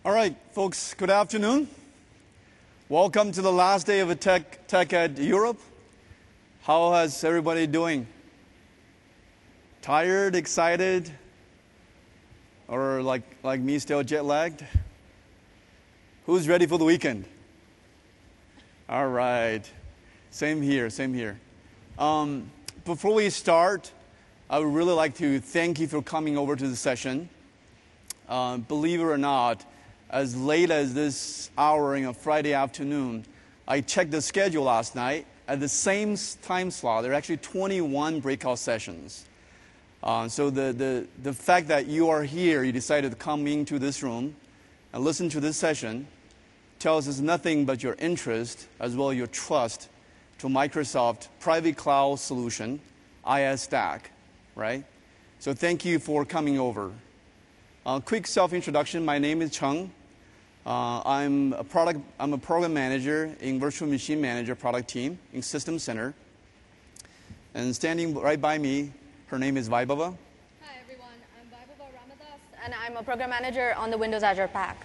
All right, folks, good afternoon. Welcome to the last day of TechEd Europe. How is everybody doing? Tired, excited, or like me, still jet lagged? Who's ready for the weekend? All right, same here. Before we start, I would really like to thank you for coming over to the session. Believe it or not, as late as this hour in a Friday afternoon, I checked the schedule last night. At the same time slot, there are actually 21 breakout sessions. So the fact that you are here, you decided to come into this room and listen to this session, tells us nothing but your interest as well as your trust to Microsoft private cloud solution, IaaS Stack, right? So thank you for coming over. Quick self-introduction. My name is Cheng. I'm a program manager in Virtual Machine Manager product team in System Center. And standing right by me, her name is Vaibhava. Hi everyone, I'm Vaibhava Ramadas, and I'm a program manager on the Windows Azure Pack.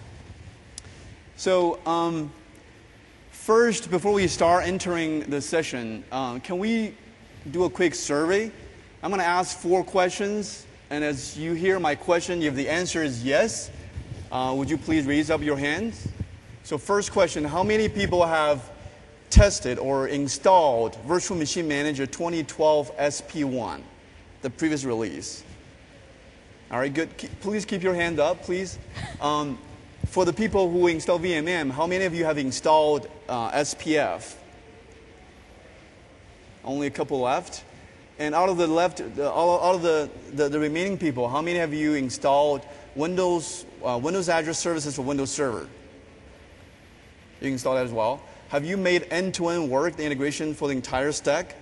So first, before we start entering the session, can we do a quick survey? I'm going to ask 4 questions. And as you hear my question, if the answer is yes, would you please raise up your hands? So first question, how many people have tested or installed Virtual Machine Manager 2012 SP1, the previous release? All right, good. Please keep your hand up, please. For the people who install VMM, how many of you have installed SPF? Only a couple left. And out of the remaining people, how many of you installed Windows Azure Services for Windows Server? You installed that as well. Have you made end-to-end work, the integration for the entire stack?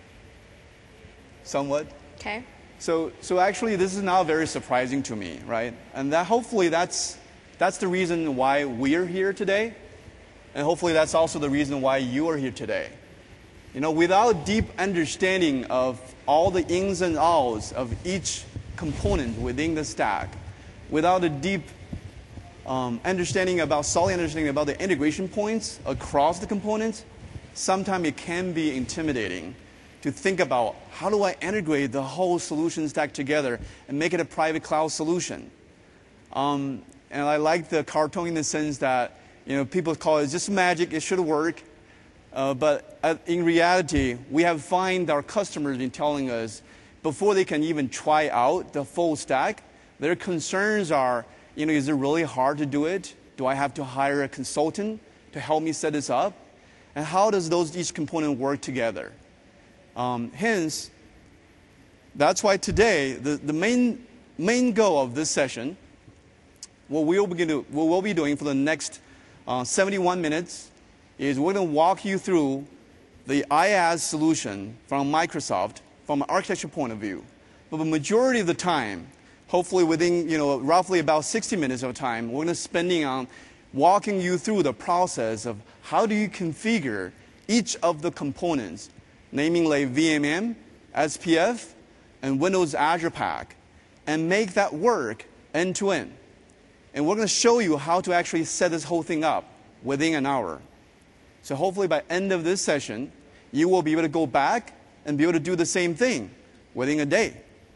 Somewhat. Okay. So actually, this is now very surprising to me, right? And hopefully that's the reason why we're here today, and hopefully that's also the reason why you are here today. You know, without deep understanding of all the ins and outs of each component within the stack, without a deep solid understanding about the integration points across the components, sometimes it can be intimidating to think about how do I integrate the whole solution stack together and make it a private cloud solution. And I like the cartoon in the sense that people call it just magic, it should work. But in reality, we have found our customers been telling us before they can even try out the full stack, their concerns are, is it really hard to do it? Do I have to hire a consultant to help me set this up? And how does each component work together? Hence, that's why today, the main goal of this session, what we'll be doing for the next 71 minutes, is we're going to walk you through the IaaS solution from Microsoft from an architecture point of view. But the majority of the time, hopefully within roughly about 60 minutes of time, we're going to spending on walking you through the process of how do you configure each of the components, naming like VMM, SPF, and Windows Azure Pack, and make that work end to end. And we're going to show you how to actually set this whole thing up within an hour. So hopefully by end of this session, you will be able to go back and be able to do the same thing within a day.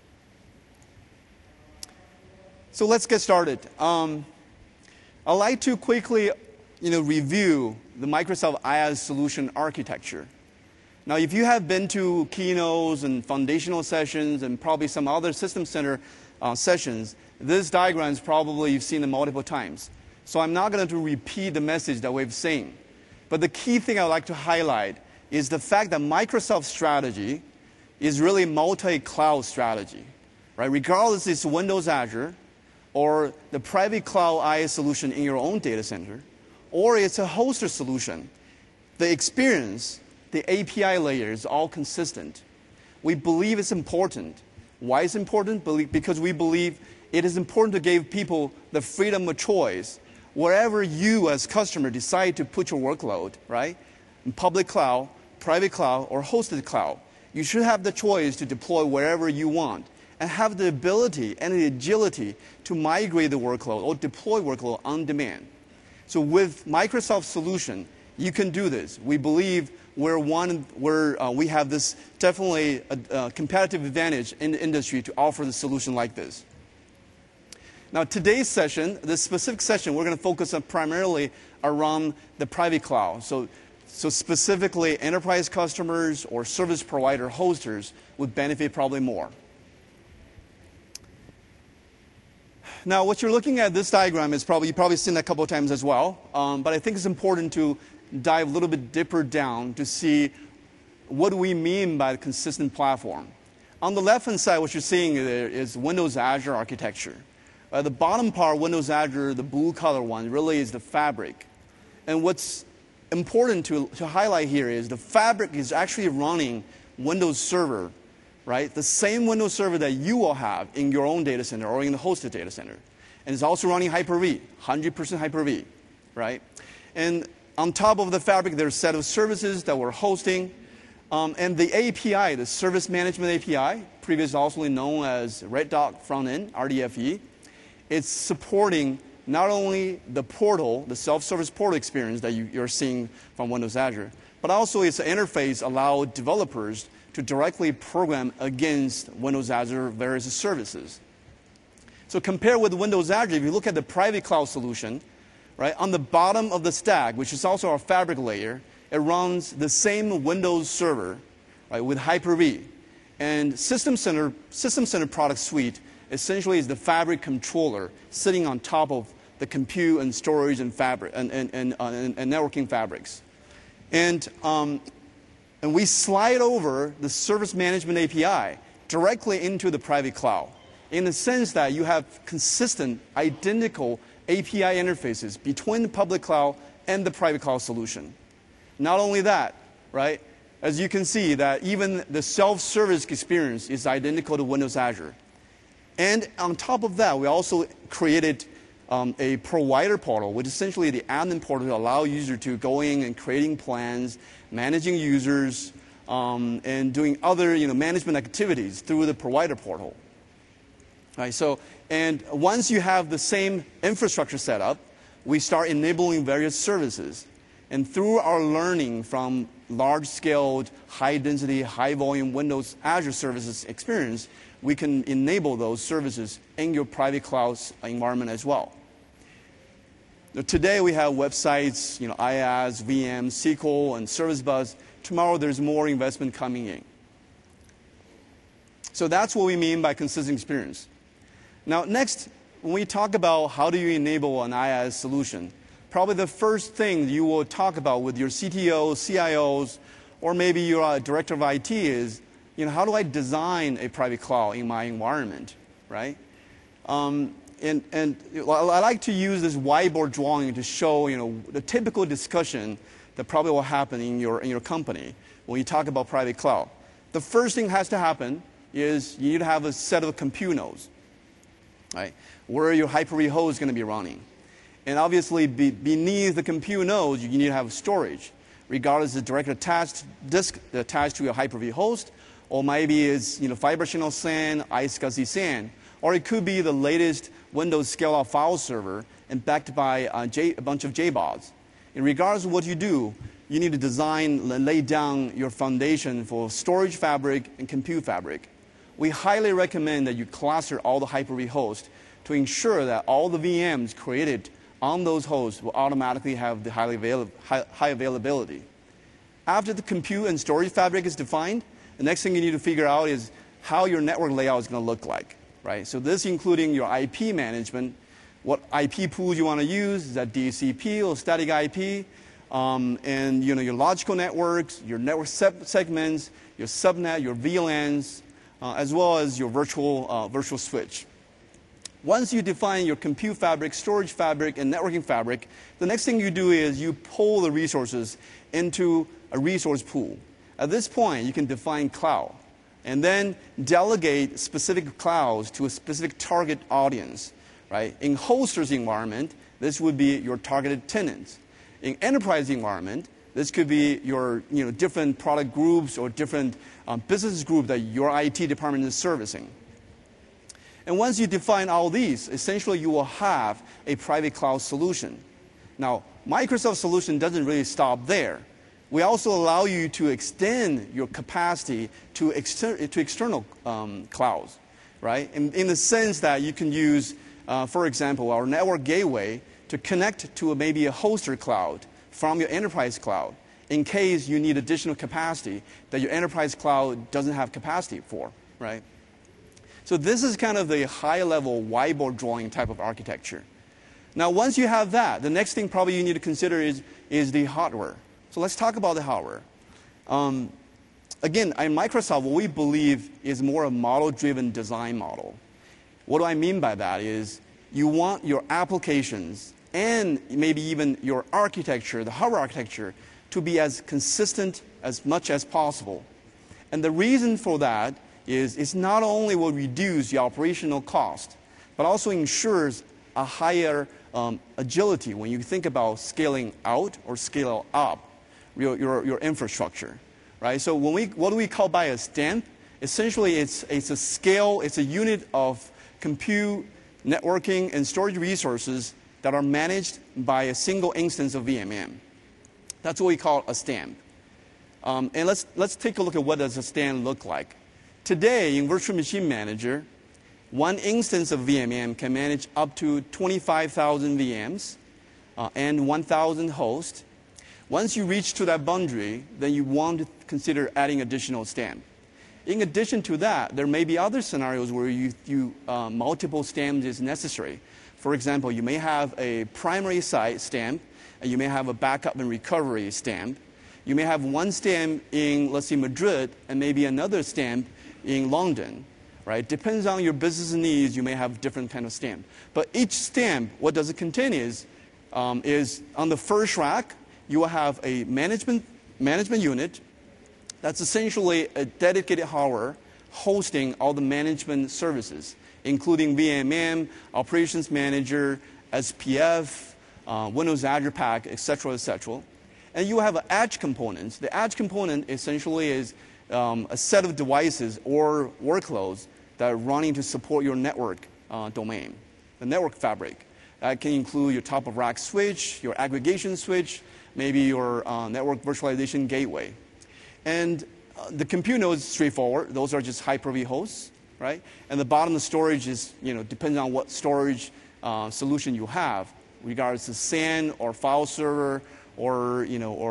So let's get started. I'd like to quickly review the Microsoft IaaS solution architecture. Now, if you have been to keynotes and foundational sessions and probably some other System Center sessions, this diagram is probably you've seen it multiple times. So I'm not going to repeat the message that we've seen. But the key thing I would like to highlight is the fact that Microsoft's strategy is really multi-cloud strategy, right? Regardless it's Windows Azure or the private cloud IaaS solution in your own data center, or it's a hosted solution, the experience, the API layer is all consistent. We believe it's important. Why it's important? Because we believe it is important to give people the freedom of choice wherever you as customer decide to put your workload, right? In public cloud, private cloud, or hosted cloud. You should have the choice to deploy wherever you want. and have the ability and the agility to migrate the workload or deploy workload on demand. So with Microsoft's solution, you can do this. We believe we have this definitely a competitive advantage in the industry to offer the solution like this. Now, today's session, this specific session, we're going to focus on primarily around the private cloud. So specifically, enterprise customers or service provider hosters would benefit probably more. Now, what you're looking at, this diagram, is you've probably seen that a couple of times as well. But I think it's important to dive a little bit deeper down to see what do we mean by consistent platform. On the left-hand side, what you're seeing there is Windows Azure architecture. The bottom part, Windows Azure, the blue color one, really is the fabric. And what's important to highlight here is the fabric is actually running Windows Server, right? The same Windows Server that you will have in your own data center or in the hosted data center. And it's also running Hyper-V, 100% Hyper-V, right? And on top of the fabric, there's a set of services that we're hosting. And the API, the Service Management API, previously also known as Red Dot Frontend, RDFE, it's supporting not only the portal, the self-service portal experience that you're seeing from Windows Azure, but also its interface allows developers to directly program against Windows Azure various services. So compared with Windows Azure, if you look at the private cloud solution, right, on the bottom of the stack, which is also our fabric layer, it runs the same Windows Server, right, with Hyper-V. And System Center product suite essentially is the fabric controller sitting on top of the compute and storage and fabric and networking fabrics. And we slide over the Service Management API directly into the private cloud in the sense that you have consistent, identical API interfaces between the public cloud and the private cloud solution. Not only that, right? As you can see that even the self-service experience is identical to Windows Azure. And on top of that, we also created a provider portal, which is essentially the admin portal to allow users to go in and creating plans, managing users, and doing other management activities through the provider portal. Right, so, and once you have the same infrastructure set up, we start enabling various services. And through our learning from large-scale, high-density, high-volume Windows Azure services experience, we can enable those services in your private cloud environment as well. Now, today we have websites, IaaS, VM, SQL, and Service Bus. Tomorrow there's more investment coming in. So that's what we mean by consistent experience. Now, next, when we talk about how do you enable an IaaS solution, probably the first thing you will talk about with your CTOs, CIOs, or maybe your director of IT is, how do I design a private cloud in my environment, right? And I like to use this whiteboard drawing to show, the typical discussion that probably will happen in your company when you talk about private cloud. The first thing that has to happen is you need to have a set of compute nodes, right? Where your Hyper-V host is going to be running. And obviously, beneath the compute nodes, you need to have storage, regardless of direct attached disk attached to your Hyper-V host, or maybe it's Fiber Channel SAN, iSCSI SAN, or it could be the latest Windows scale-out file server and backed by a bunch of JBODs. In regards to what you do, you need to design and lay down your foundation for storage fabric and compute fabric. We highly recommend that you cluster all the Hyper-V hosts to ensure that all the VMs created on those hosts will automatically have the high availability. After the compute and storage fabric is defined, the next thing you need to figure out is how your network layout is going to look like, right? So this including your IP management, what IP pools you want to use, is that DHCP or static IP, and your logical networks, your network segments, your subnet, your VLANs, as well as your virtual switch. Once you define your compute fabric, storage fabric, and networking fabric, the next thing you do is you pull the resources into a resource pool. At this point, you can define cloud and then delegate specific clouds to a specific target audience. Right? In hosters environment, this would be your targeted tenants. In enterprise environment, this could be your different product groups or different business group that your IT department is servicing. And once you define all these, essentially you will have a private cloud solution. Now, Microsoft solution doesn't really stop there. We also allow you to extend your capacity to external clouds, right? In the sense that you can use, for example, our network gateway to connect to maybe a hoster cloud from your enterprise cloud in case you need additional capacity that your enterprise cloud doesn't have capacity for, right? So this is kind of the high-level whiteboard drawing type of architecture. Now, once you have that, the next thing probably you need to consider is the hardware. So let's talk about the hardware. Again, in Microsoft, what we believe is more a model-driven design model. What do I mean by that is you want your applications and maybe even your architecture, the hardware architecture, to be as consistent as much as possible. And the reason for that is it's not only will reduce the operational cost, but also ensures a higher agility when you think about scaling out or scale up your infrastructure, right? So what do we call by a stamp? Essentially, it's a scale, it's a unit of compute, networking, and storage resources that are managed by a single instance of VMM. That's what we call a stamp. And let's take a look at what does a stamp look like. Today, in Virtual Machine Manager, one instance of VMM can manage up to 25,000 VMs and 1,000 hosts. Once you reach to that boundary, then you want to consider adding additional stamp. In addition to that, there may be other scenarios where multiple stamps is necessary. For example, you may have a primary site stamp, and you may have a backup and recovery stamp. You may have one stamp in, let's say, Madrid, and maybe another stamp in London. Right? Depends on your business needs, you may have different kind of stamp. But each stamp, what does it contain is on the first rack, you will have a management unit that's essentially a dedicated hardware hosting all the management services, including VMM, Operations Manager, SPF, Windows Azure Pack, et cetera, et cetera. And you have an edge component. The edge component essentially is a set of devices or workloads that are running to support your network domain, the network fabric. That can include your top-of-rack switch, your aggregation switch, maybe your network virtualization gateway. And the compute node is straightforward. Those are just Hyper-V hosts, right? And the bottom of the storage is, depends on what storage solution you have, regardless of SAN or file server or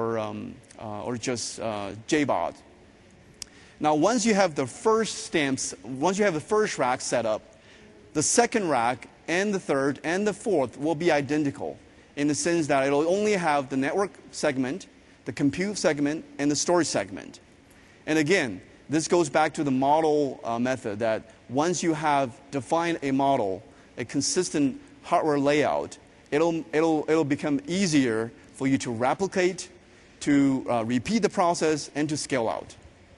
just JBOD. Now, once you have the first stamps, once you have the first rack set up, the second rack and the third and the fourth will be identical in the sense that it'll only have the network segment, the compute segment, and the storage segment. And again, this goes back to the model method that once you have defined a model, a consistent hardware layout, it'll become easier for you to replicate, to repeat the process, and to scale out.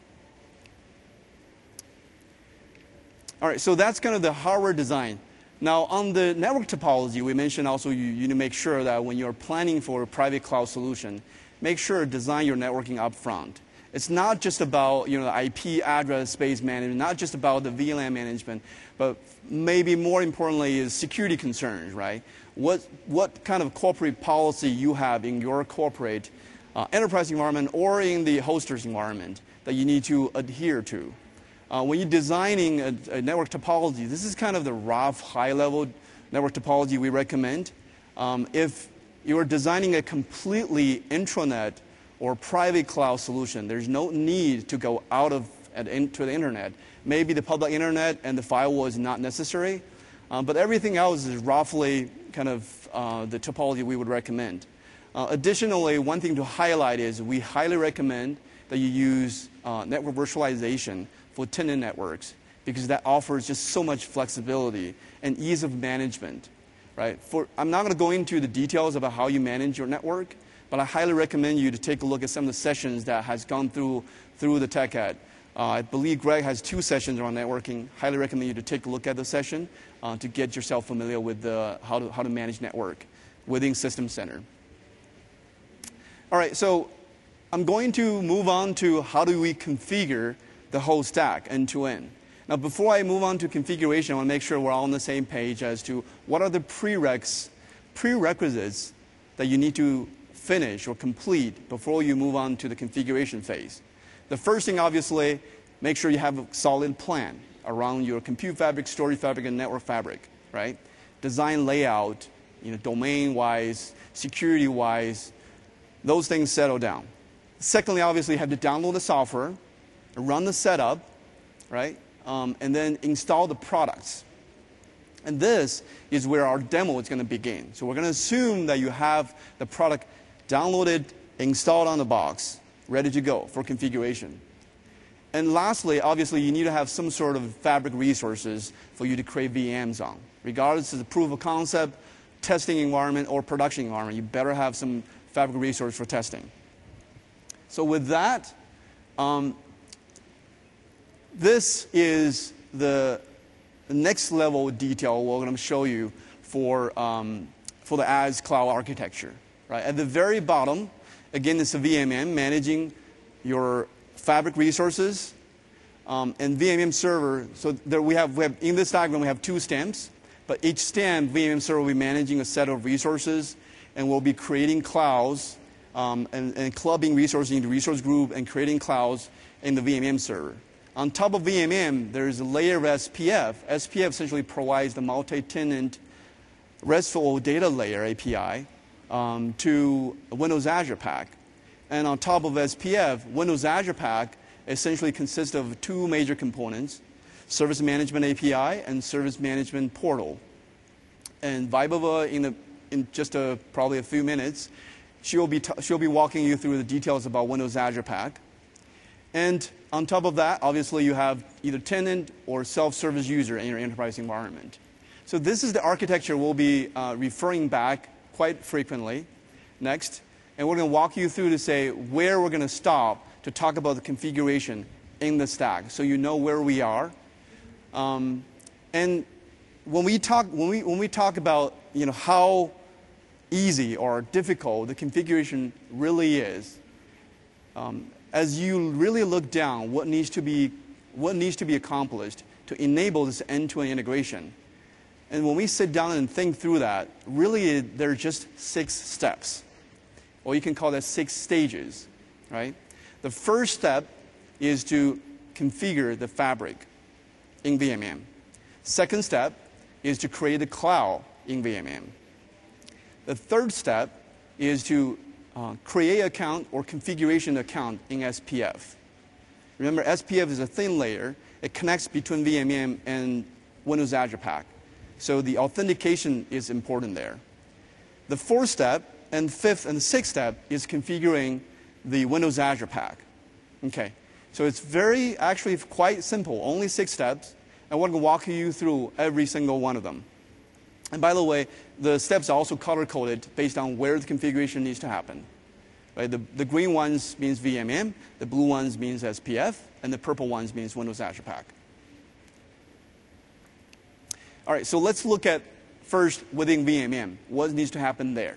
All right, so that's kind of the hardware design. Now, on the network topology, we mentioned also you need to make sure that when you're planning for a private cloud solution, make sure to design your networking up front. It's not just about the IP address space management, not just about the VLAN management, but maybe more importantly is security concerns, right? What kind of corporate policy you have in your corporate enterprise environment or in the hoster's environment that you need to adhere to. When you're designing a network topology, this is kind of the rough, high-level network topology we recommend. If you're designing a completely intranet or private cloud solution, there's no need to go out to the internet. Maybe the public internet and the firewall is not necessary, but everything else is roughly kind of the topology we would recommend. Additionally, one thing to highlight is we highly recommend that you use network virtualization for tenant networks because that offers just so much flexibility and ease of management. Right? I'm not going to go into the details about how you manage your network, but I highly recommend you to take a look at some of the sessions that has gone through the TechEd. I believe Greg has 2 sessions on networking. Highly recommend you to take a look at the session to get yourself familiar with how to manage network within System Center. All right, so I'm going to move on to how do we configure the whole stack end to end. Now, before I move on to configuration, I want to make sure we're all on the same page as to what are the prerequisites that you need to finish or complete before you move on to the configuration phase. The first thing, obviously, make sure you have a solid plan around your compute fabric, storage fabric, and network fabric, right? Design layout, domain-wise, security-wise, those things settle down. Secondly, obviously, you have to download the software, run the setup, right? And then install the products. And this is where our demo is going to begin. So we're going to assume that you have the product downloaded, installed on the box, ready to go for configuration. And lastly, obviously, you need to have some sort of fabric resources for you to create VMs on. Regardless of the proof of concept, testing environment, or production environment, you better have some fabric resource for testing. So with that, this is the next level of detail we're going to show you for the as cloud architecture. Right? At the very bottom, again, it's a VMM managing your fabric resources and VMM server. So there we have in this diagram we have two stamps, but each stamp VMM server will be managing a set of resources, and we'll be creating clouds and clubbing resources into resource group and creating clouds in the VMM server. On top of VMM, there is a layer of SPF. SPF essentially provides the multi-tenant RESTful data layer API to Windows Azure Pack. And on top of SPF, Windows Azure Pack essentially consists of two major components, Service Management API and Service Management Portal. And Vaibhava, in just probably a few minutes, she'll be walking you through the details about Windows Azure Pack. And on top of that, obviously, you have either tenant or self-service user in your enterprise environment. So this is the architecture we'll be referring back quite frequently next. And we're going to walk you through to say where we're going to stop to talk about the configuration in the stack, so you know where we are. And when we talk about how easy or difficult the configuration really is, as you really look down what needs to be accomplished to enable this end-to-end integration. And when we sit down and think through that, really there are just 6 steps. Or you can call that 6 stages, right? The first step is to configure the fabric in VMM. Second step is to create a cloud in VMM. The third step is to create an account or configuration account in SPF. Remember, SPF is a thin layer. It connects between VMM and Windows Azure Pack. So the authentication is important there. The fourth step and fifth and sixth step is configuring the Windows Azure Pack. Okay, so it's actually quite simple, only 6 steps, and we're going to walk you through every single one of them. And by the way, the steps are also color-coded based on where the configuration needs to happen. Right? The green ones means VMM, the blue ones means SPF, and the purple ones means Windows Azure Pack. All right, so let's look at first within VMM, what needs to happen there.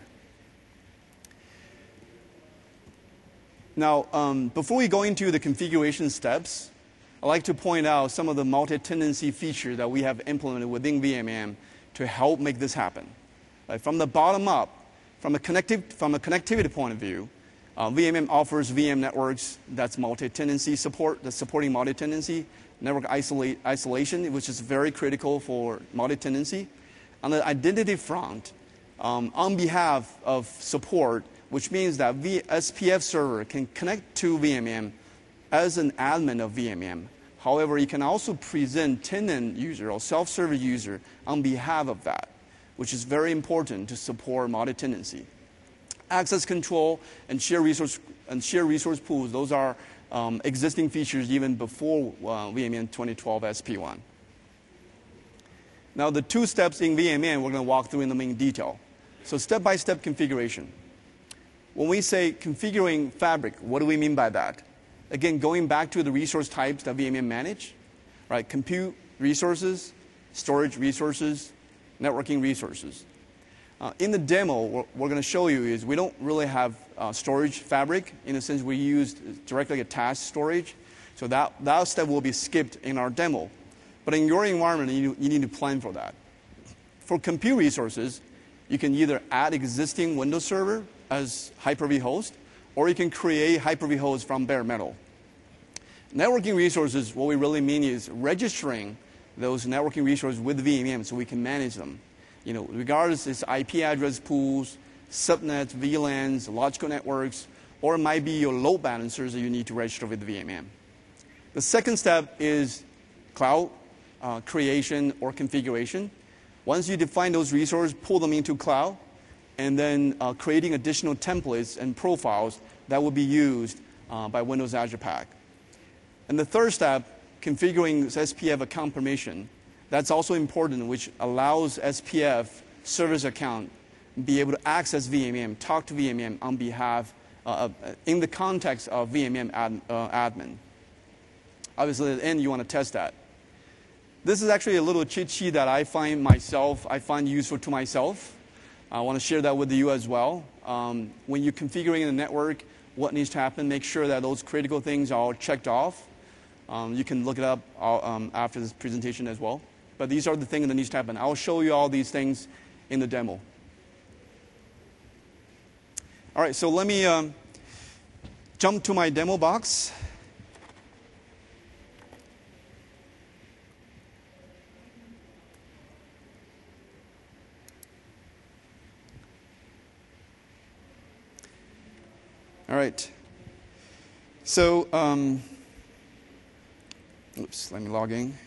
Now, before we go into the configuration steps, I'd like to point out some of the multi-tenancy features that we have implemented within VMM to help make this happen. Right? From the bottom up, from a connectivity point of view, VMM offers VM networks that's multi-tenancy support, that's supporting multi-tenancy, network isolation, which is very critical for multi-tenancy. On the identity front, on behalf of support, which means that SPF server can connect to VMM as an admin of VMM. However, you can also present tenant user or self-service user on behalf of that, which is very important to support multi-tenancy. Access control and share resource pools, those are existing features even before VMM 2012 SP1. Now, the 2 steps in VMM we're going to walk through in the main detail. So step-by-step configuration. When we say configuring fabric, what do we mean by that? Again, going back to the resource types that VMM manage, right? Compute resources, storage resources, networking resources. In the demo, what we're going to show you is we don't really have storage fabric. In a sense, we use directly attached storage. So that step will be skipped in our demo. But in your environment, you need to plan for that. For compute resources, you can either add existing Windows Server as Hyper-V host, or you can create Hyper-V host from bare metal. Networking resources, what we really mean is registering those networking resources with VMM so we can manage them. Regardless it's IP address pools, subnets, VLANs, logical networks, or it might be your load balancers that you need to register with VMM. The second step is cloud creation or configuration. Once you define those resources, pull them into cloud, and then creating additional templates and profiles that will be used by Windows Azure Pack. And the third step, configuring SPF account permission. That's also important, which allows SPF service account be able to access VMM, talk to VMM on behalf, in the context of VMM admin. Obviously, at the end, you want to test that. This is actually a little cheat sheet that I find useful to myself. I want to share that with you as well. When you're configuring the network, what needs to happen, make sure that those critical things are checked off. You can look it up after this presentation as well. But these are the things that needs to happen. I'll show you all these things in the demo. All right, so let me jump to my demo box. All right. So, let me log in.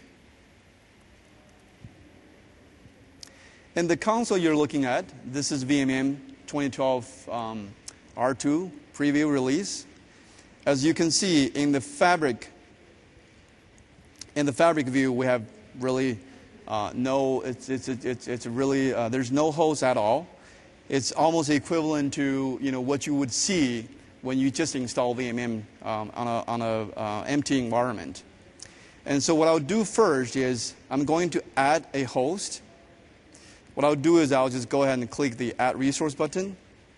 And the console you're looking at, this is VMM 2012 R2 preview release. As you can see in the fabric view, we have really there's no host at all. It's almost equivalent to what you would see when you just install VMM on a empty environment. And so what I'll do first is I'm going to add a host. What I'll do is I'll just go ahead and click the Add Resource button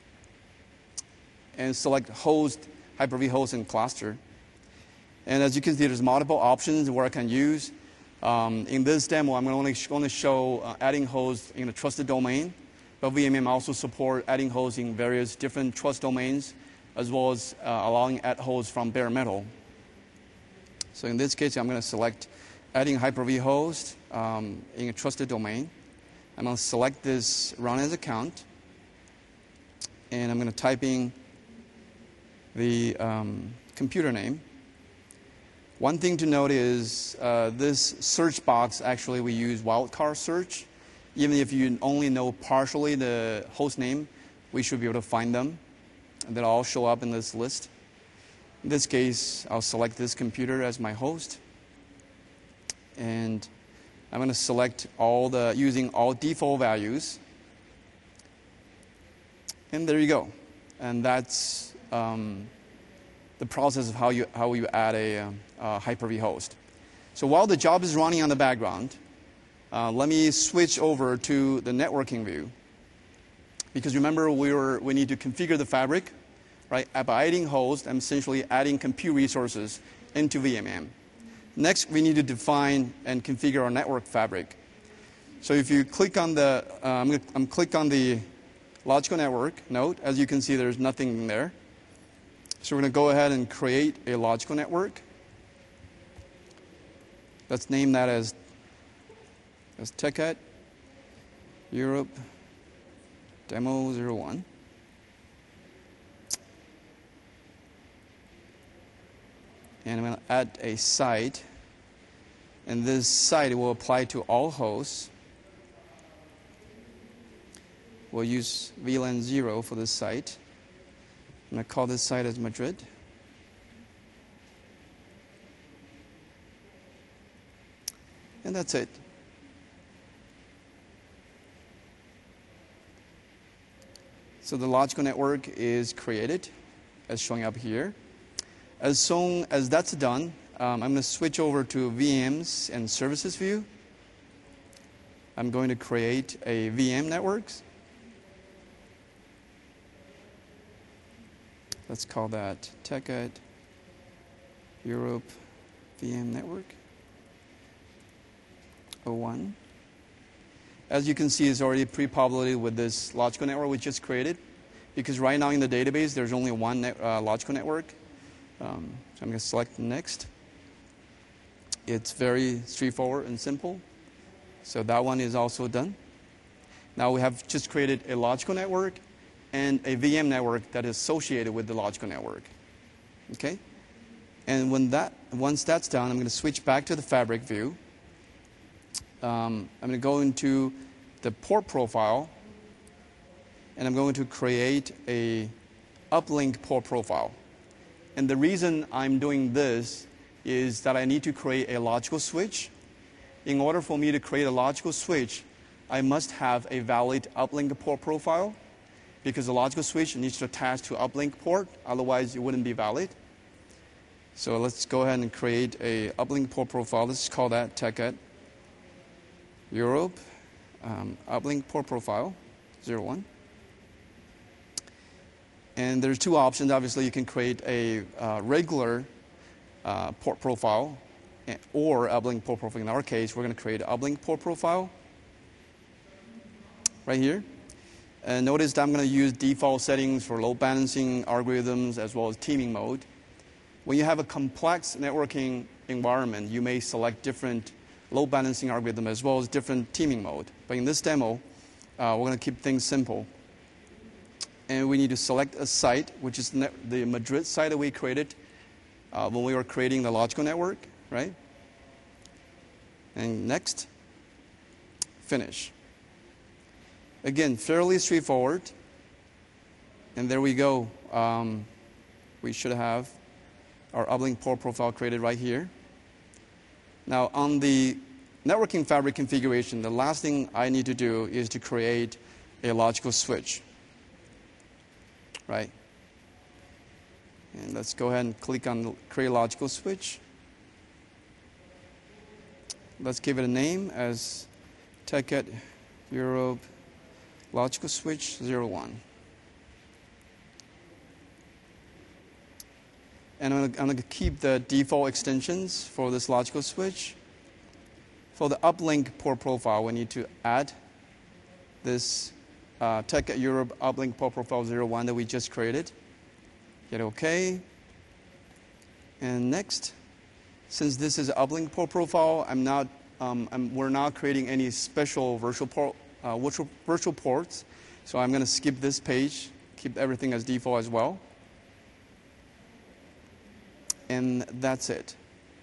and select Host, Hyper-V host, and cluster. And as you can see, there's multiple options where I can use. In this demo, I'm only going to show adding hosts in a trusted domain, but VMM also support adding hosts in various different trust domains, as well as allowing add hosts from bare metal. So in this case, I'm going to select adding Hyper-V host in a trusted domain. I'm going to select this run as account, and I'm going to type in the computer name. One thing to note is this search box, actually we use wildcard search. Even if you only know partially the host name, we should be able to find them. And they'll all show up in this list. In this case, I'll select this computer as my host. And I'm going to select using all default values. And there you go. And that's the process of how you add a Hyper-V host. So while the job is running on the background, let me switch over to the networking view. Because remember, we need to configure the fabric, right? By adding host, I'm essentially adding compute resources into VMM. Next, we need to define and configure our network fabric. So if you click on I'm click on the logical network node. As you can see, there's nothing there. So we're going to go ahead and create a logical network. Let's name that as TechEd Europe Demo 01. And I'm going to add a site. And this site will apply to all hosts. We'll use VLAN 0 for this site. I'm going to call this site as Madrid. And that's it. So the logical network is created, as showing up here. As soon as that's done, I'm going to switch over to VMs and services view. I'm going to create a VM networks. Let's call that TechEd Europe VM network. 01. As you can see, it's already pre-populated with this logical network we just created, because right now in the database, there's only one logical network. So I'm going to select next. It's very straightforward and simple. So that one is also done. Now we have just created a logical network and a VM network that is associated with the logical network. Okay? And once that's done, I'm going to switch back to the Fabric view. I'm going to go into the port profile, and I'm going to create a uplink port profile. And the reason I'm doing this is that I need to create a logical switch. In order for me to create a logical switch, I must have a valid uplink port profile, because the logical switch needs to attach to uplink port, otherwise it wouldn't be valid. So let's go ahead and create a uplink port profile. Let's call that TechEd Europe uplink port profile 01. And there's two options. Obviously, you can create a regular port profile or uplink port profile. In our case, we're going to create an uplink port profile right here. And notice that I'm going to use default settings for load balancing algorithms as well as teaming mode. When you have a complex networking environment, you may select different load balancing algorithm as well as different teaming mode. But in this demo, we're going to keep things simple. And we need to select a site, which is the Madrid site that we created when we were creating the logical network, right? And next, finish. Again, fairly straightforward. And there we go. We should have our uplink port profile created right here. Now, on the networking fabric configuration, the last thing I need to do is to create a logical switch. Right? And let's go ahead and click on the create logical switch. Let's give it a name as TechEd Europe logical switch 01. And I'm going to keep the default extensions for this logical switch. For the uplink port profile, we need to add this TechEd Europe uplink port profile 01 that we just created. Hit OK. And next, since this is an uplink port profile, we're not creating any special virtual ports. So I'm going to skip this page, keep everything as default as well. And that's it.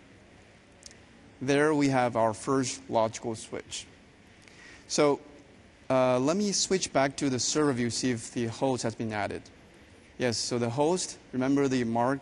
There we have our first logical switch. So let me switch back to the server view, see if the host has been added. Yes, so the host, remember the mark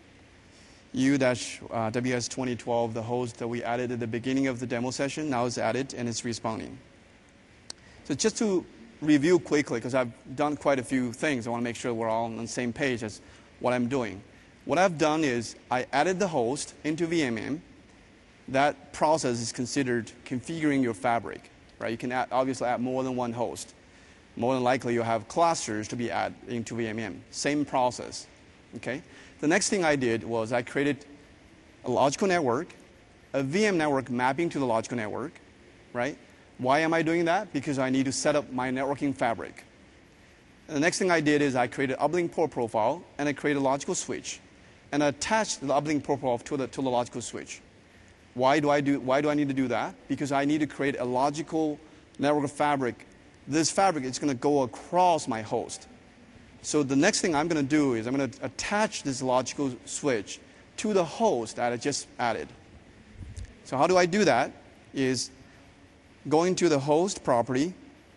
U-WS2012, the host that we added at the beginning of the demo session, now is added and it's responding. So just to review quickly, because I've done quite a few things, I want to make sure we're all on the same page as what I'm doing. What I've done is I added the host into VMM. That process is considered configuring your fabric. Right? You can obviously add more than one host. More than likely, you'll have clusters to be added into VMM. Same process. Okay? The next thing I did was I created a logical network, a VM network mapping to the logical network. Right? Why am I doing that? Because I need to set up my networking fabric. And the next thing I did is I created an uplink port profile, and I created a logical switch. And I attached the uplink port profile to the logical switch. Why do I need to do that? Because I need to create a logical network fabric. This fabric is going to go across my host. So the next thing I'm going to do is I'm going to attach this logical switch to the host that I just added. So how do I do that? Is going to the host property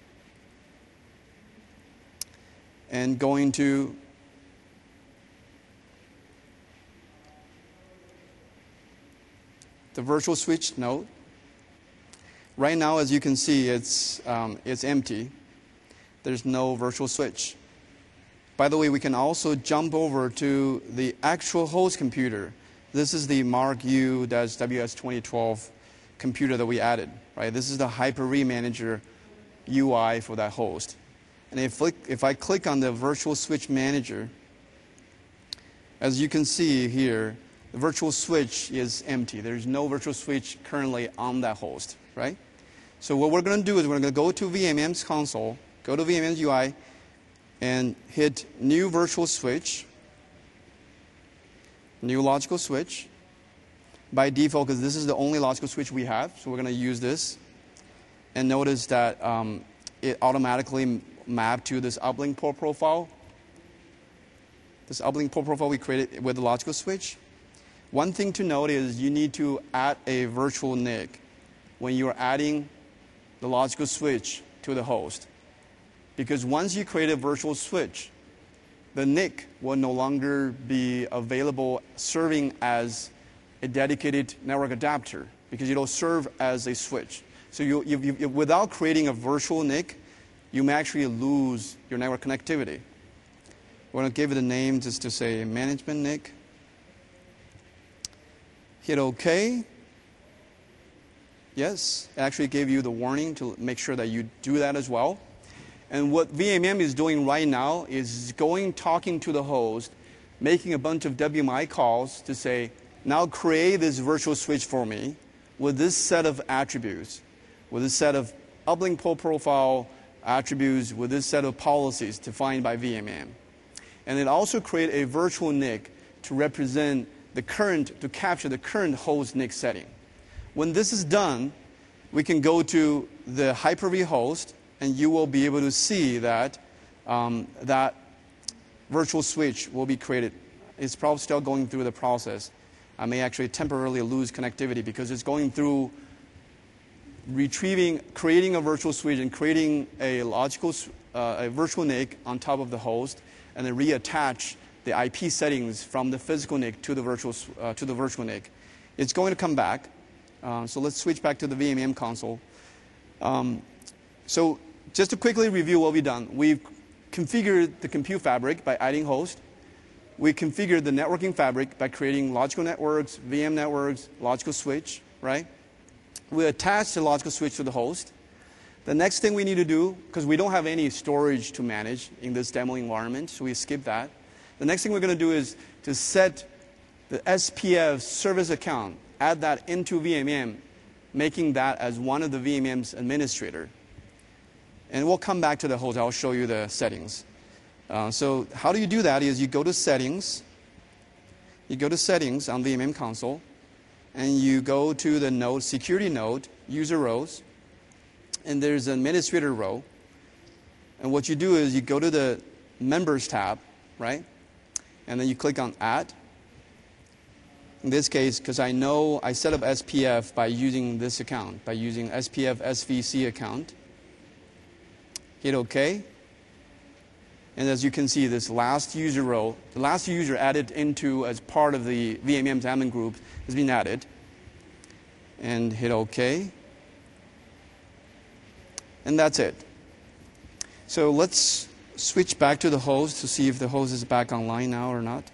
and going to the virtual switch node. Right now, as you can see, it's empty. There's no virtual switch. By the way, we can also jump over to the actual host computer. This is the Mark U-WS2012 computer that we added. Right? This is the Hyper-V Manager UI for that host. And if I click on the virtual switch manager, as you can see here, the virtual switch is empty. There's no virtual switch currently on that host, right? So what we're going to do is we're going to go to VMM's console, go to VMM's UI, and hit New Virtual Switch, New Logical Switch. By default, because this is the only logical switch we have, so we're going to use this. And notice that it automatically mapped to this uplink port profile. This uplink port profile we created with the logical switch. One thing to note is you need to add a virtual NIC when you're adding the logical switch to the host. Because once you create a virtual switch, the NIC will no longer be available serving as a dedicated network adapter because it'll serve as a switch. So without creating a virtual NIC, you may actually lose your network connectivity. We're going to give it a name just to say management NIC. Hit OK. Yes, it actually gave you the warning to make sure that you do that as well. And what VMM is doing right now is talking to the host, making a bunch of WMI calls to say, now create this virtual switch for me with this set of attributes, with this set of uplink port profile attributes, with this set of policies defined by VMM. And then also create a virtual NIC to represent to capture the current host NIC setting. When this is done, we can go to the Hyper-V host, and you will be able to see that that virtual switch will be created. It's probably still going through the process. I may actually temporarily lose connectivity because it's going through creating a virtual switch and creating a virtual NIC on top of the host, and then reattach the IP settings from the physical NIC to the virtual NIC. It's going to come back. So let's switch back to the VMM console. So just to quickly review what we've done, we've configured the compute fabric by adding host. We configured the networking fabric by creating logical networks, VM networks, logical switch, right? We attached the logical switch to the host. The next thing we need to do, because we don't have any storage to manage in this demo environment, so we skip that. The next thing we're going to do is to set the SPF service account, add that into VMM, making that as one of the VMM's administrator. And we'll come back to the host. I'll show you the settings. So how do you do that is you go to settings. You go to settings on VMM console, and you go to the node, security node, user rows, and there's an administrator row. And what you do is you go to the members tab, right? And then you click on add. In this case, because I know I set up SPF by using this account, by using SPF SVC account. Hit OK. And as you can see, this last user row, the last user added into as part of the VMM's admin group has been added. And hit OK. And that's it. So let's switch back to the host to see if the host is back online now or not.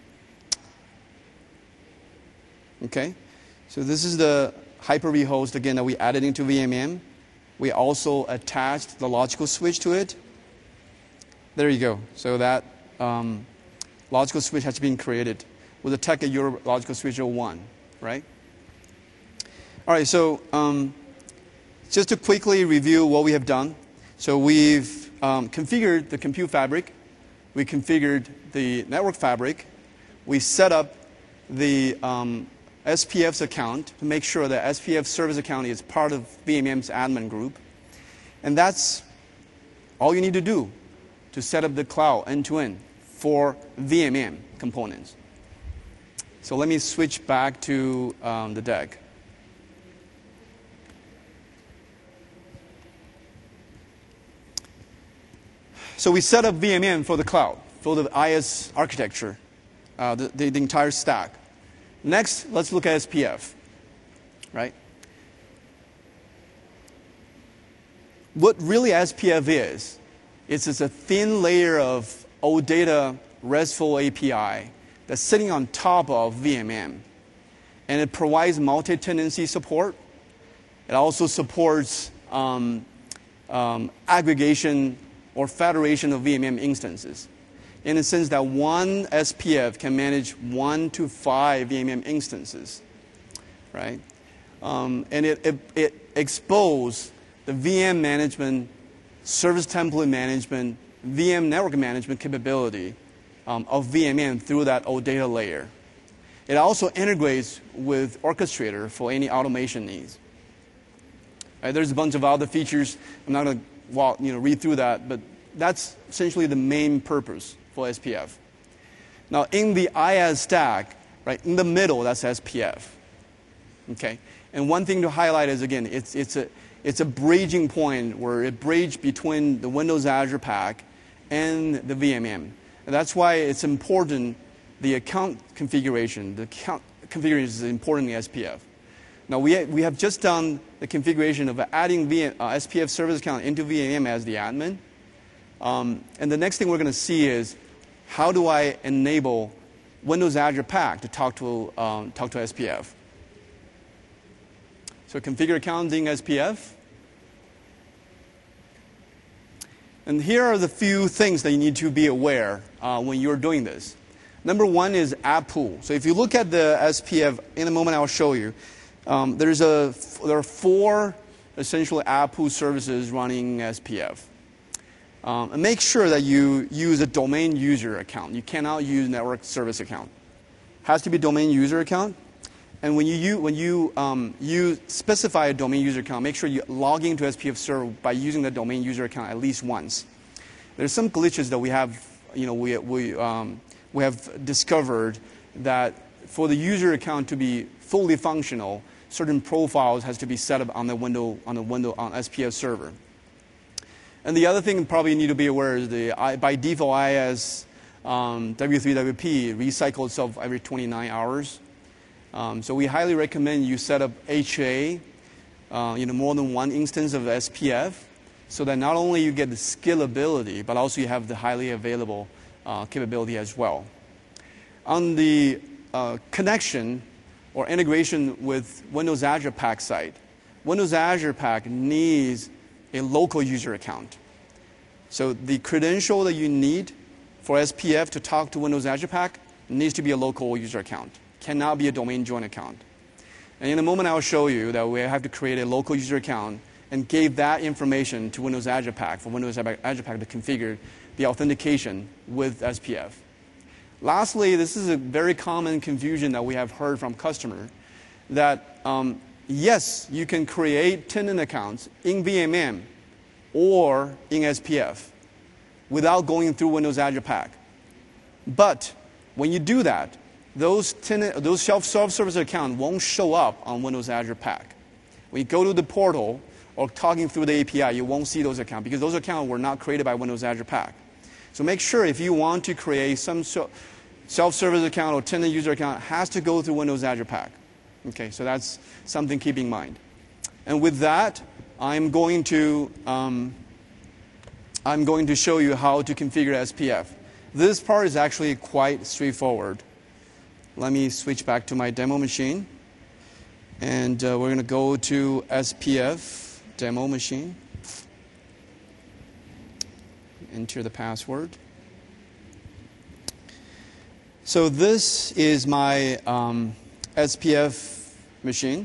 Okay. So this is the Hyper-V host, again, that we added into VMM. We also attached the logical switch to it. There you go. So that logical switch has been created with the tech at your logical switch 01, right? All right, so just to quickly review what we have done. So we've configured the compute fabric. We configured the network fabric. We set up the SPF's account to make sure that SPF service account is part of VMM's admin group. And that's all you need to do to set up the cloud end-to-end for VMM components. So let me switch back to the deck. So we set up VMM for the cloud, for the IS architecture, the entire stack. Next, let's look at SPF, right? What really SPF is, it's just a thin layer of OData RESTful API that's sitting on top of VMM. And it provides multi-tenancy support. It also supports aggregation or federation of VMM instances, in the sense that one SPF can manage 1 to 5 VMM instances, right? and it exposes the VM management, service template management, VM network management capability of VMM through that OData layer. It also integrates with Orchestrator for any automation needs. There's a bunch of other features. I'm not going to read through that, but that's essentially the main purpose for SPF. Now, in the IaaS stack, right in the middle, that's SPF. Okay, and one thing to highlight is again, it's a bridging point where it bridges between the Windows Azure Pack and the VMM. And that's why it's important. The account configuration, is important in SPF. Now we have just done the configuration of adding SPF service account into VMM as the admin. And the next thing we're going to see is how do I enable Windows Azure Pack to talk to SPF. So configure account in SPF. And here are the few things that you need to be aware when you're doing this. Number one is app pool. So if you look at the SPF, in a moment I'll show you, there are 4 essentially app pool services running SPF. And make sure that you use a domain user account. You cannot use network service account. It has to be domain user account. And when you specify a domain user account, make sure you log into SPF server by using the domain user account at least once. There's some glitches that we have, we have discovered that for the user account to be fully functional, certain profiles has to be set up on the SPF server. And the other thing probably you need to be aware is by default IaaS W3WP recycles itself every 29 hours. So we highly recommend you set up HA, more than one instance of SPF, so that not only you get the scalability, but also you have the highly available capability as well. On the connection or integration with Windows Azure Pack side, Windows Azure Pack needs a local user account. So the credential that you need for SPF to talk to Windows Azure Pack needs to be a local user account. Cannot be a domain join account. And in a moment, I'll show you that we have to create a local user account and give that information to Windows Azure Pack for Windows Azure Pack to configure the authentication with SPF. Lastly, this is a very common confusion that we have heard from customers that yes, you can create tenant accounts in VMM or in SPF without going through Windows Azure Pack. But when you do that, those self-service accounts won't show up on Windows Azure Pack. When you go to the portal or talking through the API, you won't see those accounts because those accounts were not created by Windows Azure Pack. So make sure if you want to create some self-service account or tenant user account, it has to go through Windows Azure Pack. Okay, so that's something to keep in mind. And with that, I'm going to show you how to configure SPF. This part is actually quite straightforward. Let me switch back to my demo machine. And we're going to go to SPF demo machine. Enter the password. So this is my SPF machine.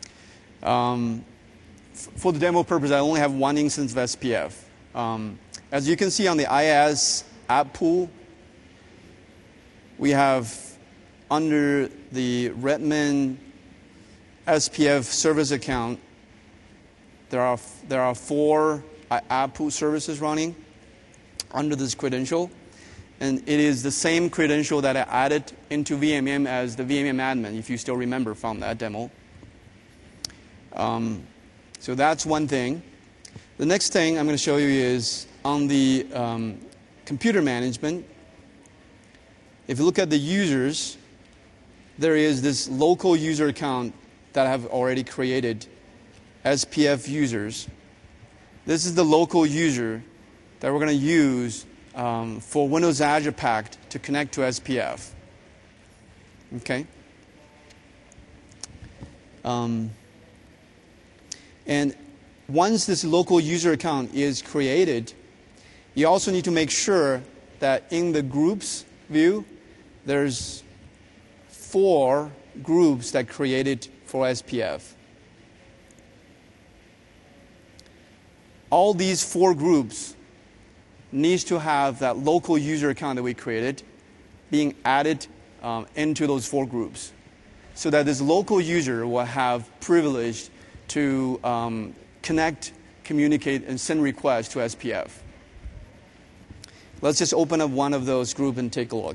For the demo purpose, I only have one instance of SPF. As you can see on the IaaS app pool, we have under the Redmond SPF service account, there are 4 app pool services running under this credential. And it is the same credential that I added into VMM as the VMM admin, if you still remember from that demo. So that's one thing. The next thing I'm going to show you is on the computer management. If you look at the users, there is this local user account that I have already created, SPF users. This is the local user that we're going to use for Windows Azure Pack to connect to SPF. Okay? And once this local user account is created, you also need to make sure that in the groups view, there's 4 groups that created for SPF. all these 4 groups needs to have that local user account that we created being added into those 4 groups, so that this local user will have privilege to connect, communicate, and send requests to SPF. Let's just open up one of those groups and take a look.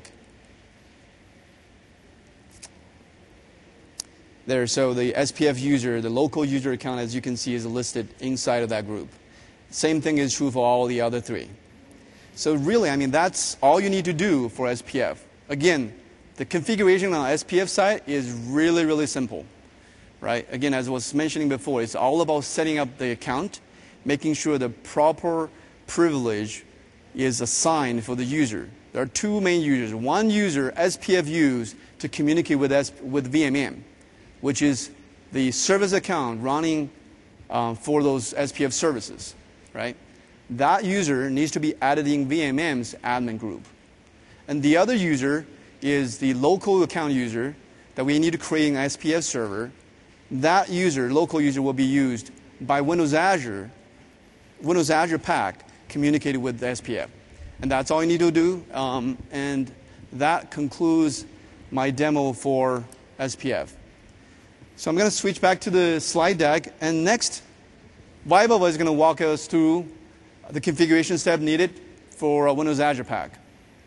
There, so the SPF user, the local user account, as you can see, is listed inside of that group. Same thing is true for all the other 3. So really, I mean, that's all you need to do for SPF. Again, the configuration on the SPF side is really, really simple, right? Again, as I was mentioning before, it's all about setting up the account, making sure the proper privilege is assigned for the user. There are 2 main users. One user, SPF use to communicate with VMM, which is the service account running for those SPF services, right? That user needs to be added in VMM's admin group. And the other user is the local account user that we need to create an SPF server. That user, local user, will be used by Windows Azure Pack communicated with the SPF. And that's all you need to do. And that concludes my demo for SPF. So I'm going to switch back to the slide deck. And next, Vaibhava is going to walk us through the configuration step needed for Windows Azure Pack.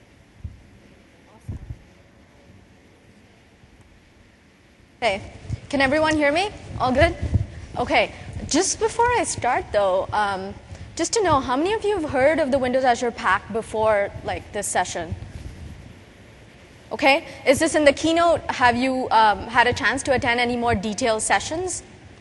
Hey, can everyone hear me? All good? Okay, just before I start though, just to know, how many of you have heard of the Windows Azure Pack before like this session? Okay, is this in the keynote? Have you had a chance to attend any more detailed sessions?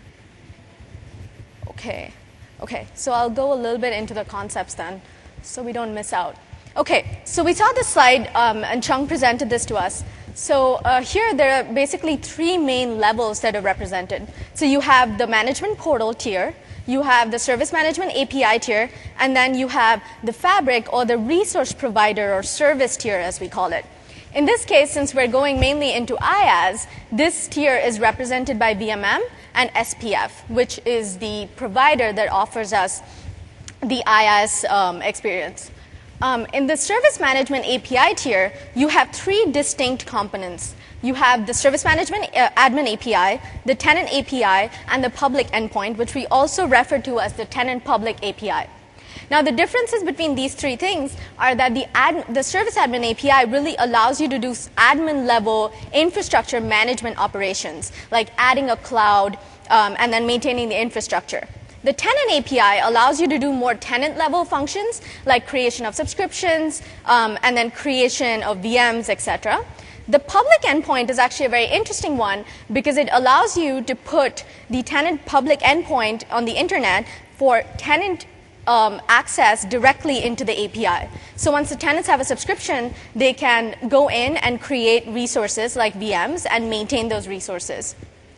Okay, so I'll go a little bit into the concepts then, so we don't miss out. Okay, so we saw this slide, and Chung presented this to us. So here there are basically 3 main levels that are represented. So you have the management portal tier, you have the service management API tier, and then you have the fabric or the resource provider or service tier as we call it. In this case, since we're going mainly into IaaS, this tier is represented by VMM and SPF, which is the provider that offers us the IaaS experience. In the service management API tier, you have 3 distinct components. You have the service management admin API, the tenant API, and the public endpoint, which we also refer to as the tenant public API. Now, the differences between these 3 things are that the service admin API really allows you to do admin level infrastructure management operations, like adding a cloud and then maintaining the infrastructure. The tenant API allows you to do more tenant-level functions, like creation of subscriptions, and then creation of VMs, etc. The public endpoint is actually a very interesting one because it allows you to put the tenant public endpoint on the internet for tenant access directly into the API. So once the tenants have a subscription, they can go in and create resources like VMs and maintain those resources.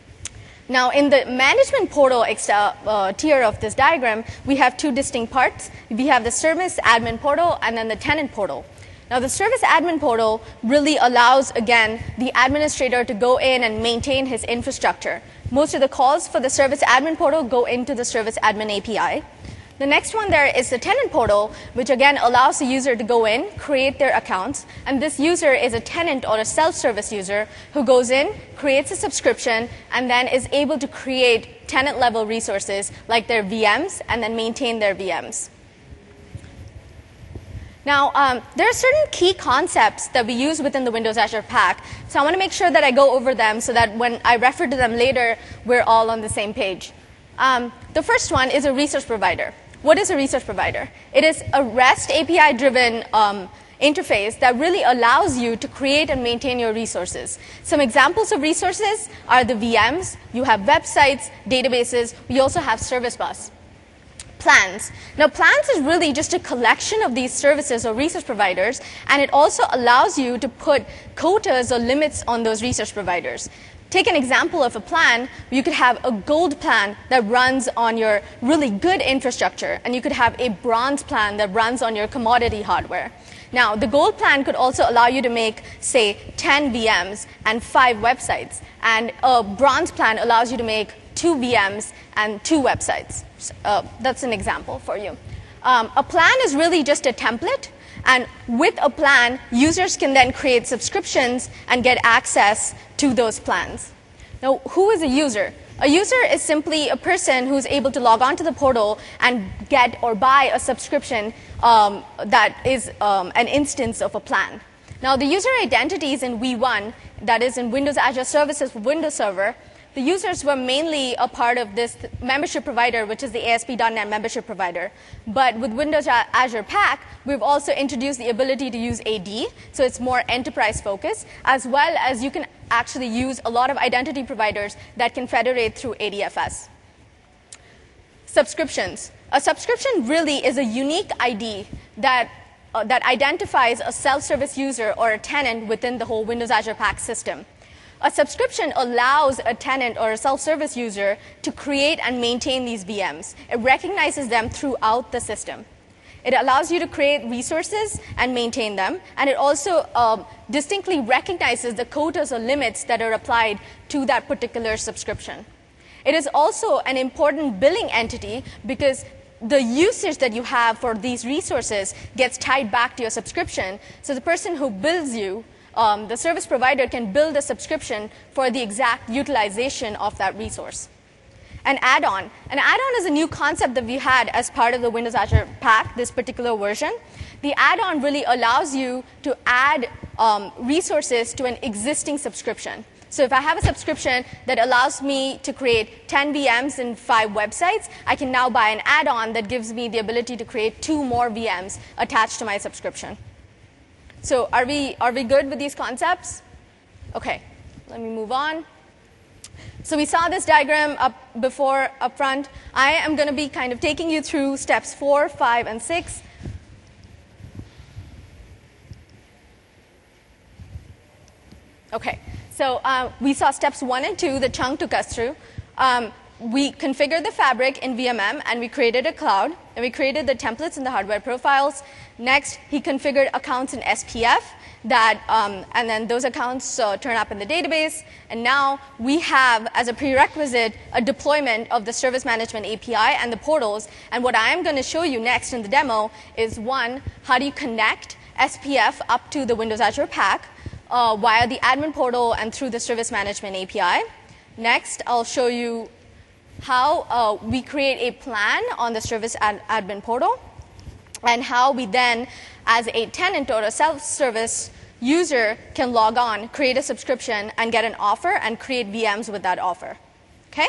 Now, in the management portal tier of this diagram, we have 2 distinct parts. We have the service admin portal and then the tenant portal. Now, the service admin portal really allows, again, the administrator to go in and maintain his infrastructure. Most of the calls for the service admin portal go into the service admin API. The next one there is the tenant portal, which again allows the user to go in, create their accounts, and this user is a tenant or a self-service user who goes in, creates a subscription, and then is able to create tenant-level resources like their VMs and then maintain their VMs. Now, there are certain key concepts that we use within the Windows Azure Pack, so I want to make sure that I go over them so that when I refer to them later, we're all on the same page. The first one is a resource provider. What is a resource provider? It is a REST API-driven interface that really allows you to create and maintain your resources. Some examples of resources are the VMs, you have websites, databases, we also have Service Bus. Plans. Now, plans is really just a collection of these services or resource providers, and it also allows you to put quotas or limits on those resource providers. Take an example of a plan. You could have a gold plan that runs on your really good infrastructure, and you could have a bronze plan that runs on your commodity hardware. Now, the gold plan could also allow you to make, say, 10 VMs and 5 websites, and a bronze plan allows you to make 2 VMs and 2 websites. That's an example for you. A plan is really just a template, and with a plan, users can then create subscriptions and get access to those plans. Now, who is a user? A user is simply a person who's able to log on to the portal and get or buy a subscription that is an instance of a plan. Now, the user identities in V1, that is in Windows Azure Services for Windows Server, the users were mainly a part of this membership provider, which is the ASP.NET membership provider. But with Windows Azure PAC, we've also introduced the ability to use AD, so it's more enterprise focused, as well as you can actually use a lot of identity providers that can federate through ADFS. Subscriptions. A subscription really is a unique ID that identifies a self-service user or a tenant within the whole Windows Azure PAC system. A subscription allows a tenant or a self-service user to create and maintain these VMs. It recognizes them throughout the system. It allows you to create resources and maintain them, and it also distinctly recognizes the quotas or limits that are applied to that particular subscription. It is also an important billing entity because the usage that you have for these resources gets tied back to your subscription. So the person who bills you, the service provider, can build a subscription for the exact utilization of that resource. An add-on. An add-on is a new concept that we had as part of the Windows Azure PAC, this particular version. The add-on really allows you to add resources to an existing subscription. So if I have a subscription that allows me to create 10 VMs and 5 websites, I can now buy an add-on that gives me the ability to create 2 more VMs attached to my subscription. So are we good with these concepts? OK, let me move on. So we saw this diagram up front. I am going to be kind of taking you through steps 4, 5, and 6. OK, so we saw steps 1 and 2 that Chung took us through. We configured the fabric in VMM, and we created a cloud. And we created the templates and the hardware profiles. Next, he configured accounts in SPF. And then those accounts turn up in the database. And now we have, as a prerequisite, a deployment of the service management API and the portals. And what I am going to show you next in the demo is, 1, how do you connect SPF up to the Windows Azure PAC via the admin portal and through the service management API. Next, I'll show you how we create a plan on the service admin portal, and how we then, as a tenant or a self-service user, can log on, create a subscription, and get an offer, and create VMs with that offer. Okay?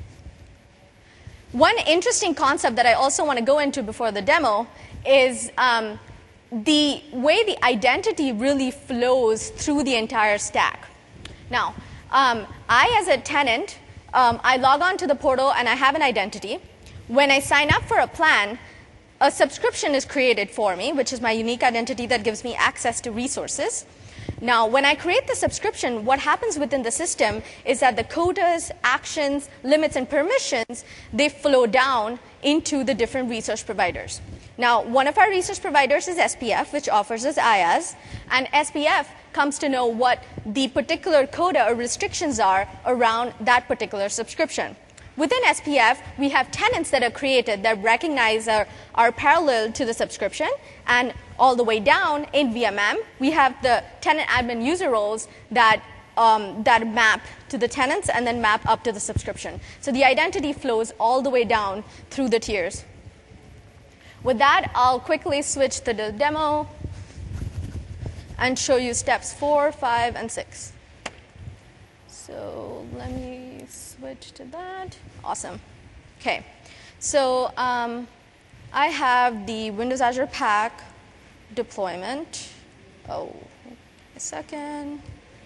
One interesting concept that I also want to go into before the demo is the way the identity really flows through the entire stack. Now, I, as a tenant, I log on to the portal, and I have an identity. When I sign up for a plan, a subscription is created for me, which is my unique identity that gives me access to resources. Now, when I create the subscription, what happens within the system is that the quotas, actions, limits, and permissions, they flow down into the different resource providers. Now, one of our resource providers is SPF, which offers us IaaS, and SPF comes to know what the particular quota or restrictions are around that particular subscription. Within SPF, we have tenants that are created that recognize are parallel to the subscription. And all the way down in VMM, we have the tenant admin user roles that map to the tenants and then map up to the subscription. So the identity flows all the way down through the tiers. With that, I'll quickly switch to the demo and show you steps 4, 5, and 6. So let me switch to that. Awesome. OK. So I have the Windows Azure PAC deployment. Oh, a second.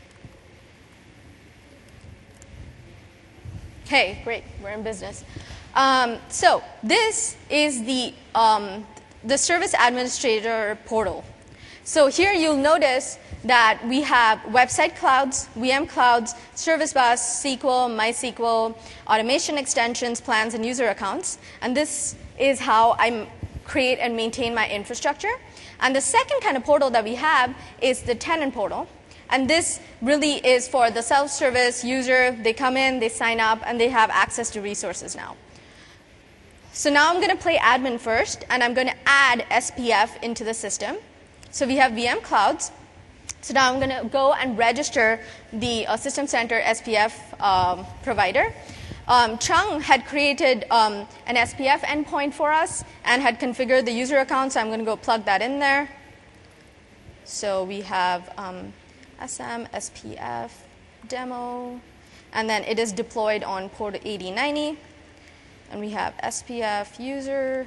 OK, great. We're in business. So this is the service administrator portal. So here you'll notice that we have website clouds, VM clouds, service bus, SQL, MySQL, automation extensions, plans, and user accounts. And this is how I create and maintain my infrastructure. And the second kind of portal that we have is the tenant portal. And this really is for the self-service user. They come in, they sign up, and they have access to resources now. So now I'm going to play admin first, and I'm going to add SPF into the system. So we have VM Clouds. So now I'm going to go and register the System Center SPF provider. Chung had created an SPF endpoint for us and had configured the user account, so I'm going to go plug that in there. So we have SM, SPF, demo, and then it is deployed on port 8090. And we have SPF user.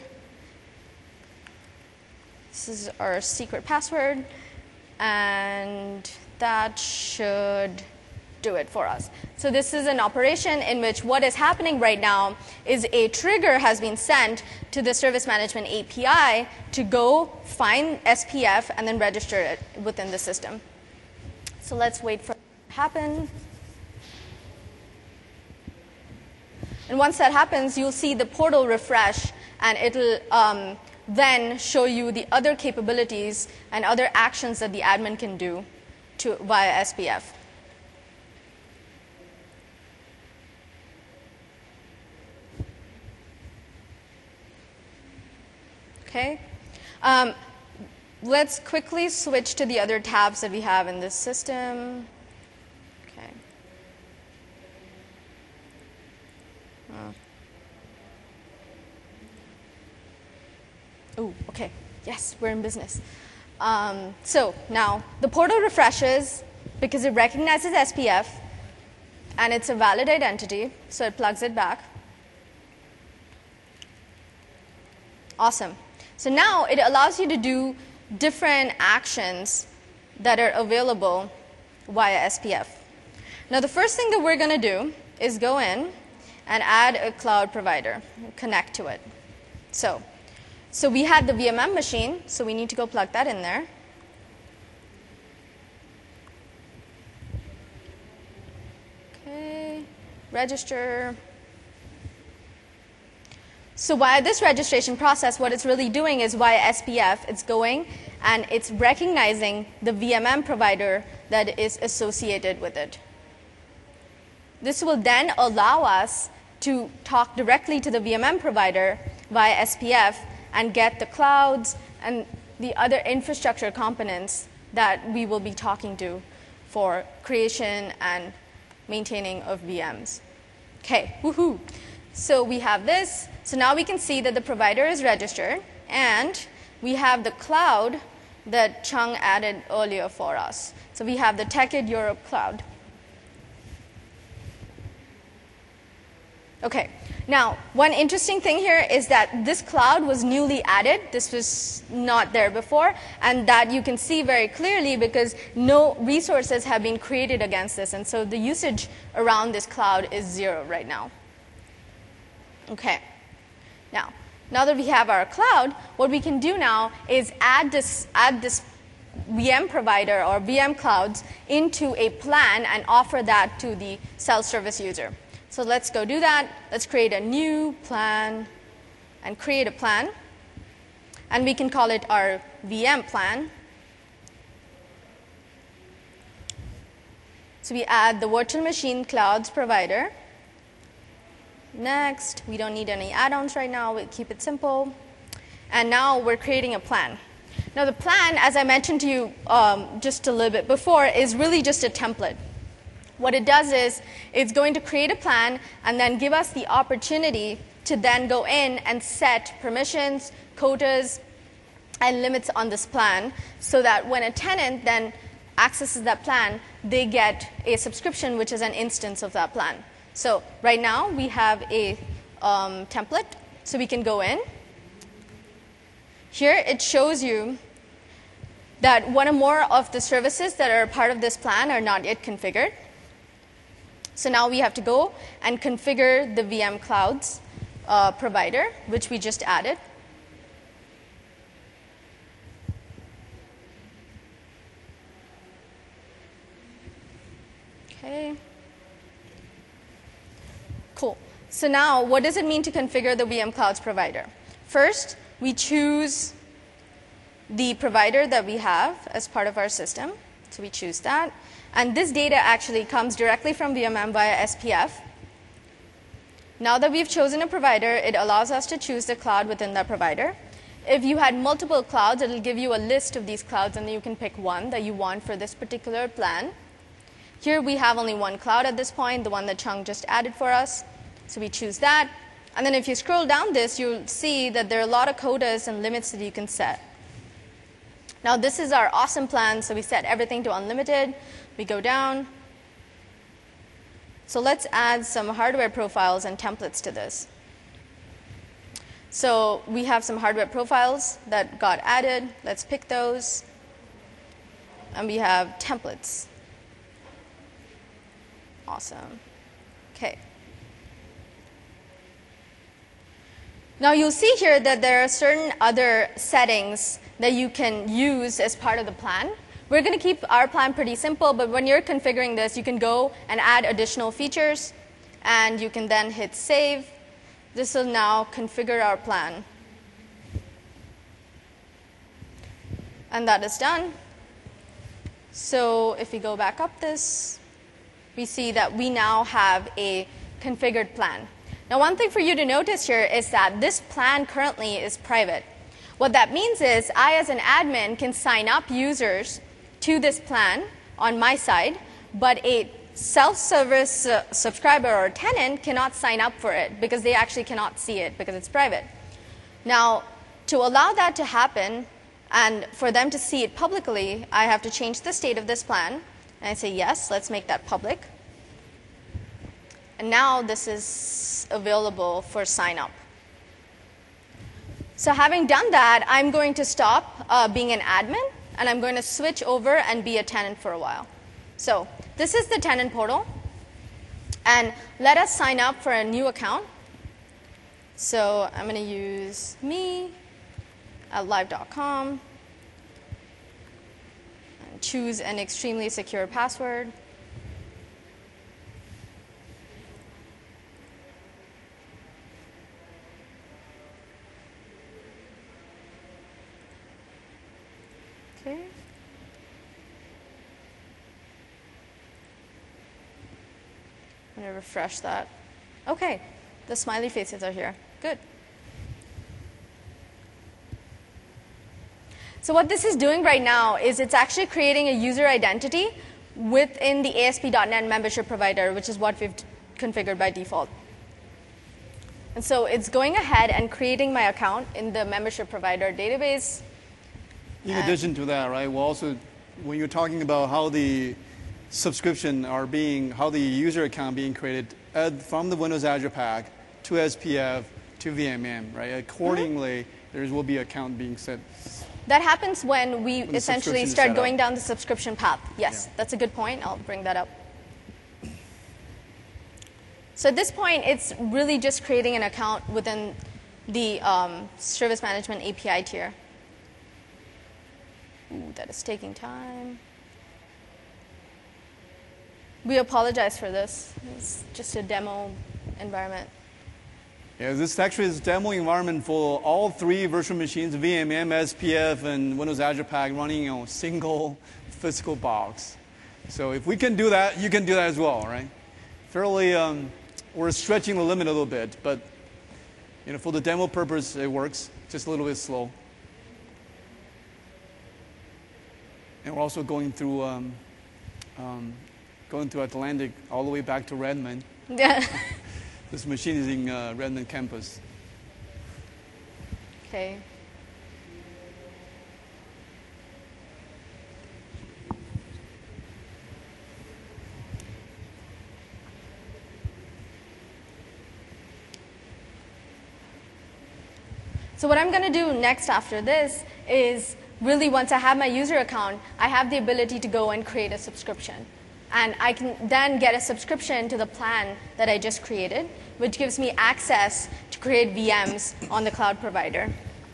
This is our secret password. And that should do it for us. So this is an operation in which what is happening right now is a trigger has been sent to the Service Management API to go find SPF and then register it within the system. So let's wait for it to happen. And once that happens, you'll see the portal refresh, and it'll then show you the other capabilities and other actions that the admin can do via SPF. Okay. Let's quickly switch to the other tabs that we have in this system. Okay. Oh, okay. Yes, we're in business. So now the portal refreshes because it recognizes SPF, and it's a valid identity, so it plugs it back. Awesome. So now it allows you to do different actions that are available via SPF. Now the first thing that we're going to do is go in and add a cloud provider, connect to it. So we had the VMM machine, so we need to go plug that in there. Okay, register. So via this registration process, what it's really doing is via SPF, it's going and it's recognizing the VMM provider that is associated with it. This will then allow us to talk directly to the VMM provider via SPF and get the clouds and the other infrastructure components that we will be talking to for creation and maintaining of VMs. Okay, woohoo. So we have this. So now we can see that the provider is registered, and we have the cloud that Chung added earlier for us. So we have the TechEd Europe cloud. Okay, now one interesting thing here is that this cloud was newly added. This was not there before, and that you can see very clearly because no resources have been created against this, and so the usage around this cloud is 0 right now. Okay, now that we have our cloud, what we can do now is add this VM provider or VM clouds into a plan and offer that to the self-service user. So let's go do that. Let's create a new plan and create a plan. And we can call it our VM plan. So we add the virtual machine clouds provider. Next, we don't need any add-ons right now. We'll keep it simple. And now we're creating a plan. Now the plan, as I mentioned to you just a little bit before, is really just a template. What it does is it's going to create a plan and then give us the opportunity to then go in and set permissions, quotas, and limits on this plan so that when a tenant then accesses that plan, they get a subscription, which is an instance of that plan. So right now we have a template, so we can go in. Here it shows you that one or more of the services that are part of this plan are not yet configured. So now we have to go and configure the VM Clouds provider, which we just added. Okay. Cool. So now, what does it mean to configure the VM Clouds provider? First, we choose the provider that we have as part of our system. So we choose that. And this data actually comes directly from VMM via SPF. Now that we've chosen a provider, it allows us to choose the cloud within that provider. If you had multiple clouds, it'll give you a list of these clouds, and then you can pick one that you want for this particular plan. Here we have only one cloud at this point, the one that Chung just added for us. So we choose that. And then if you scroll down this, you'll see that there are a lot of quotas and limits that you can set. Now this is our awesome plan, so we set everything to unlimited. We go down. So let's add some hardware profiles and templates to this. So we have some hardware profiles that got added. Let's pick those. And we have templates. Awesome. Okay. Now you'll see here that there are certain other settings that you can use as part of the plan. We're going to keep our plan pretty simple, but when you're configuring this, you can go and add additional features, and you can then hit save. This will now configure our plan. And that is done. So if we go back up this, we see that we now have a configured plan. Now one thing for you to notice here is that this plan currently is private. What that means is I, as an admin, can sign up users to this plan on my side, but a self-service subscriber or tenant cannot sign up for it because they actually cannot see it because it's private. Now, to allow that to happen and for them to see it publicly, I have to change the state of this plan. And I say, yes, let's make that public. And now this is available for sign up. So having done that, I'm going to stop being an admin, and I'm going to switch over and be a tenant for a while. So this is the tenant portal. And let us sign up for a new account. So I'm going to use me at live.com and choose an extremely secure password. Okay. I'm going to refresh that. Okay, the smiley faces are here. Good. So what this is doing right now is it's actually creating a user identity within the ASP.NET membership provider, which is what we've configured by default. And so it's going ahead and creating my account in the membership provider database. In addition to that, right, we'll also, when you're talking about how the subscription are being, how the user account being created from the Windows Azure Pack to SPF to VMM, right? Accordingly, there will be account being set. That happens when we essentially start going down the subscription path. Yes, that's a good point. I'll bring that up. So at this point, it's really just creating an account within the Service Management API tier. Ooh, that is taking time. We apologize for this. It's just a demo environment. Yeah, this actually is a demo environment for all three virtual machines, VMM, SPF, and Windows Azure Pack running on a single physical box. So if we can do that, you can do that as well, right? Fairly, we're stretching the limit a little bit, but for the demo purpose, it works. Just a little bit slow. And we're also going through Atlantic all the way back to Redmond. Yeah. This machine is in Redmond campus. Okay. So what I'm going to do next after this is really, once I have my user account, I have the ability to go and create a subscription. And I can then get a subscription to the plan that I just created, which gives me access to create VMs on the cloud provider.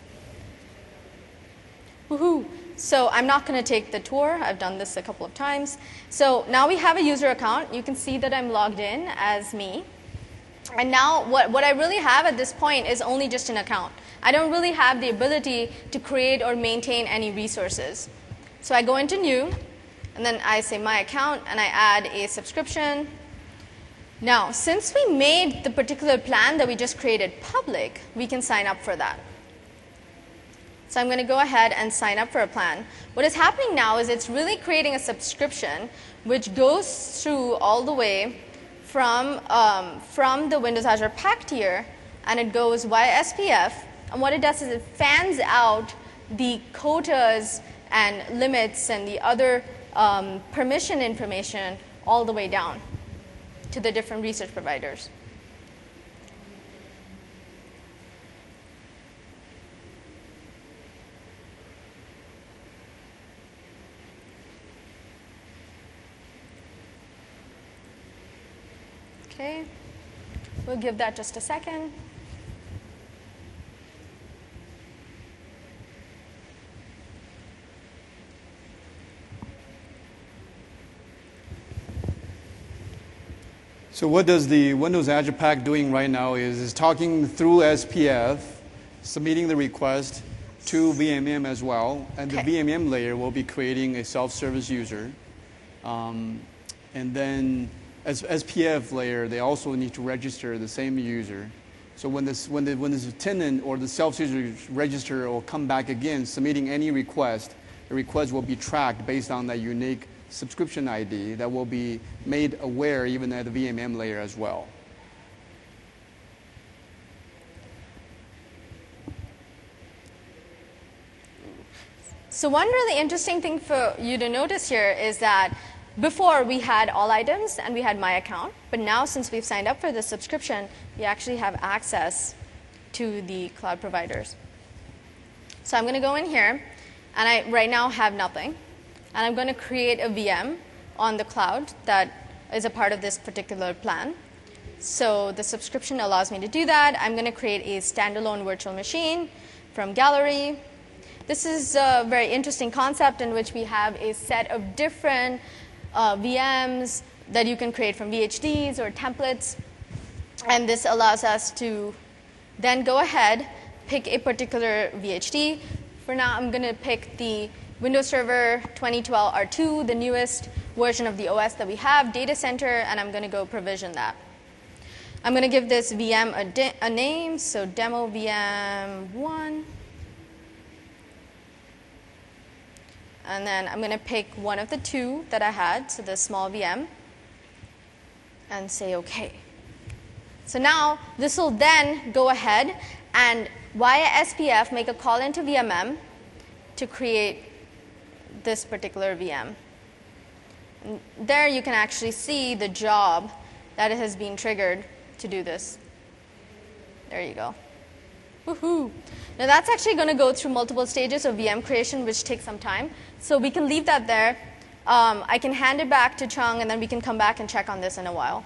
Woohoo! So I'm not going to take the tour. I've done this a couple of times. So now we have a user account. You can see that I'm logged in as me. And now what I really have at this point is only just an account. I don't really have the ability to create or maintain any resources. So I go into New, And then I say my account, and I add a subscription. Now, since we made the particular plan that we just created public, we can sign up for that. So I'm going to go ahead and sign up for a plan. What is happening now is it's really creating a subscription which goes through all the way from the Windows Azure Pack tier, and it goes via SPF. And what it does is it fans out the quotas and limits and the other permission information all the way down to the different research providers. Okay, we'll give that just a second. So what does the Windows Azure Pack doing right now is talking through SPF, submitting the request to VMM as well, and Okay. the VMM layer will be creating a self-service user. And then as SPF layer, they also need to register the same user. So when the tenant or the self-service register will come back again, submitting any request, the request will be tracked based on that unique subscription ID that will be made aware even at the VMM layer as well. So one really interesting thing for you to notice here is that before we had all items and we had my account, but now since we've signed up for the subscription, we actually have access to the cloud providers. So I'm going to go in here, and I right now have nothing. And I'm going to create a VM on the cloud that is a part of this particular plan. So the subscription allows me to do that. I'm going to create a standalone virtual machine from Gallery. This is a very interesting concept in which we have a set of different VMs that you can create from VHDs or templates. And this allows us to then go ahead, pick a particular VHD. For now, I'm going to pick the Windows Server 2012 R2, the newest version of the OS that we have, data center, and I'm going to go provision that. I'm going to give this VM a name, so demo VM 1. And then I'm going to pick one of the two that I had, so the small VM, and say OK. So now this will then go ahead and via SPF make a call into VMM to create this particular VM. And there you can actually see the job that has been triggered to do this. There you go. Woohoo! Now that's actually going to go through multiple stages of VM creation, which takes some time. So we can leave that there. I can hand it back to Chung, and then we can come back and check on this in a while.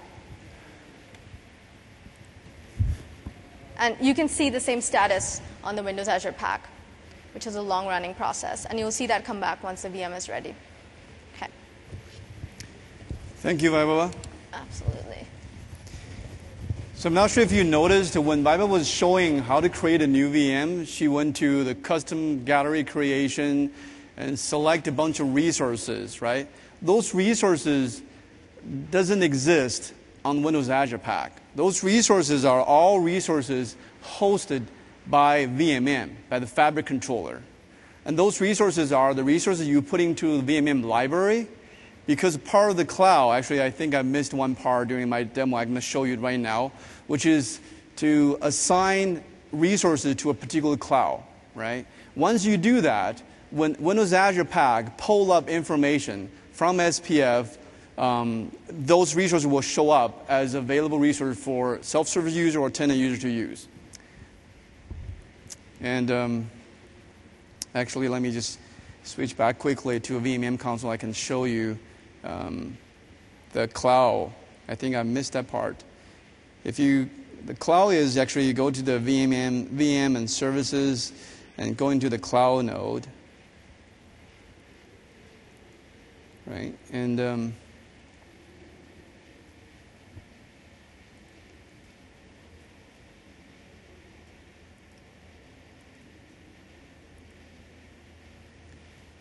And you can see the same status on the Windows Azure Pack, which is a long-running process. And you'll see that come back once the VM is ready. Okay. Thank you, Vaibhava. Absolutely. So I'm not sure if you noticed when Vaibhava was showing how to create a new VM, she went to the custom gallery creation and select a bunch of resources, right? Those resources doesn't exist on Windows Azure Pack. Those resources are all resources hosted by VMM, by the Fabric controller. And those resources are the resources you put into the VMM library, because part of the cloud, actually I think I missed one part during my demo, I'm going to show you right now, which is to assign resources to a particular cloud, right? Once you do that, when Windows Azure Pack pull up information from SPF, those resources will show up as available resource for self-service user or tenant user to use. And actually, let me just switch back quickly to a VMM console. I can show you the cloud. I think I missed that part. The cloud is actually, you go to the VM and services and go into the cloud node. Right? And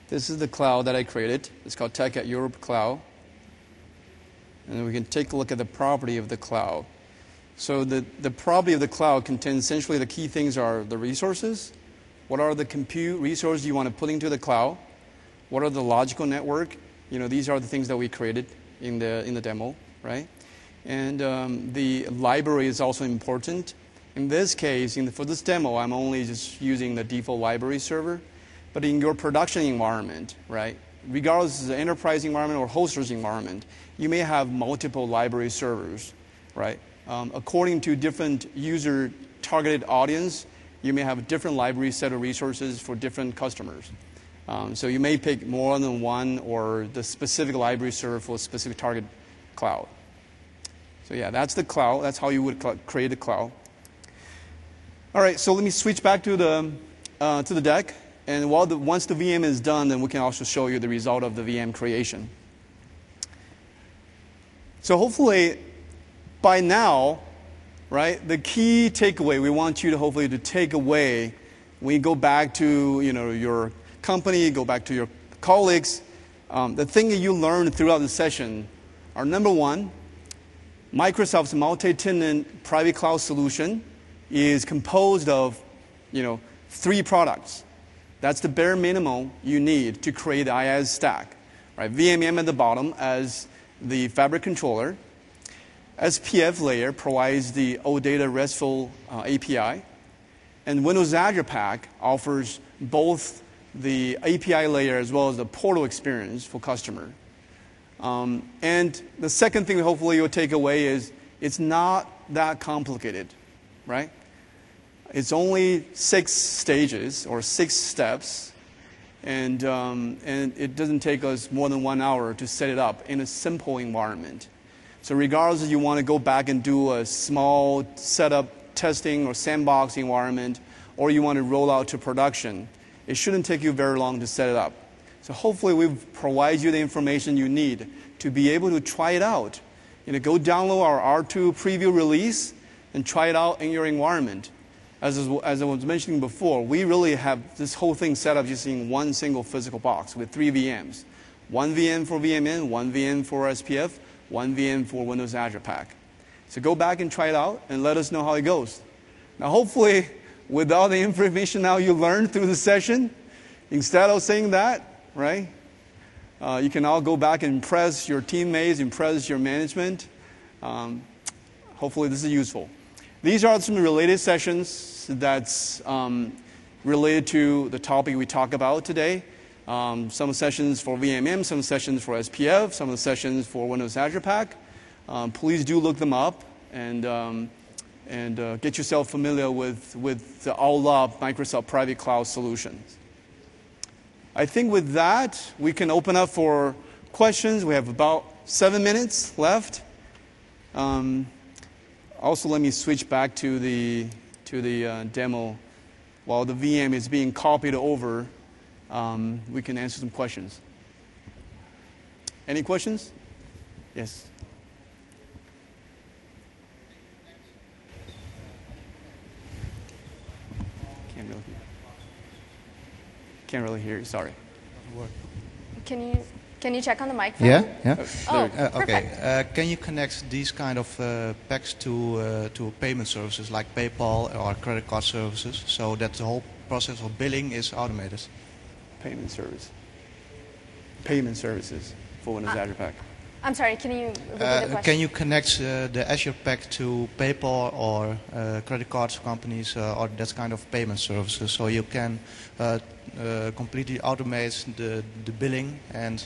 This is the cloud that I created. It's called Tech at Europe Cloud. And we can take a look at the property of the cloud. So the property of the cloud contains essentially the key things are the resources. What are the compute resources you want to put into the cloud? What are the logical network? These are the things that we created in the demo, right? And the library is also important. In this case, for this demo, I'm only just using the default library server. But in your production environment, right, regardless of the enterprise environment or hosters environment, you may have multiple library servers, right? According to different user targeted audience, you may have a different library set of resources for different customers. So you may pick more than one or the specific library server for a specific target cloud. So yeah, that's the cloud. That's how you would create a cloud. All right, so let me switch back to the deck. And once the VM is done, then we can also show you the result of the VM creation. So hopefully, by now, right, the key takeaway we want you to hopefully to take away when you go back to your company, go back to your colleagues, the thing that you learned throughout the session are, number one, Microsoft's multi-tenant private cloud solution is composed of 3 products. That's the bare minimum you need to create the IaaS stack. Right? VMM at the bottom as the fabric controller. SPF layer provides the OData RESTful API. And Windows Azure Pack offers both the API layer as well as the portal experience for customer. And the second thing hopefully you'll take away is it's not that complicated, right? It's only 6 stages or 6 steps, and it doesn't take us more than 1 hour to set it up in a simple environment. So regardless if you want to go back and do a small setup testing or sandbox environment, or you want to roll out to production, it shouldn't take you very long to set it up. So hopefully we've provided you the information you need to be able to try it out. Go download our R2 preview release and try it out in your environment. As I was mentioning before, we really have this whole thing set up just in one single physical box with 3 VMs. 1 VM for VMN, 1 VM for SPF, 1 VM for Windows Azure Pack. So go back and try it out and let us know how it goes. Now hopefully, with all the information now you learned through the session, instead of saying that, right, you can all go back and impress your teammates, impress your management. Hopefully this is useful. These are some related sessions that's related to the topic we talk about today. Some sessions for VMM, some sessions for SPF, some of the sessions for Windows Azure Pack. Please do look them up and get yourself familiar with the all-up Microsoft Private Cloud solutions. I think with that, we can open up for questions. We have about 7 minutes left. Also, let me switch back to the demo. While the VM is being copied over, we can answer some questions. Any questions? Yes. Can't really hear you. Sorry. Can you check on the microphone? Yeah. Okay. Can you connect these kind of packs to payment services like PayPal or credit card services so that the whole process of billing is automated? Payment services for Windows Azure Pack. I'm sorry, can you repeat the question? Can you connect the Azure Pack to PayPal or credit cards companies or that kind of payment services so you can completely automate the billing and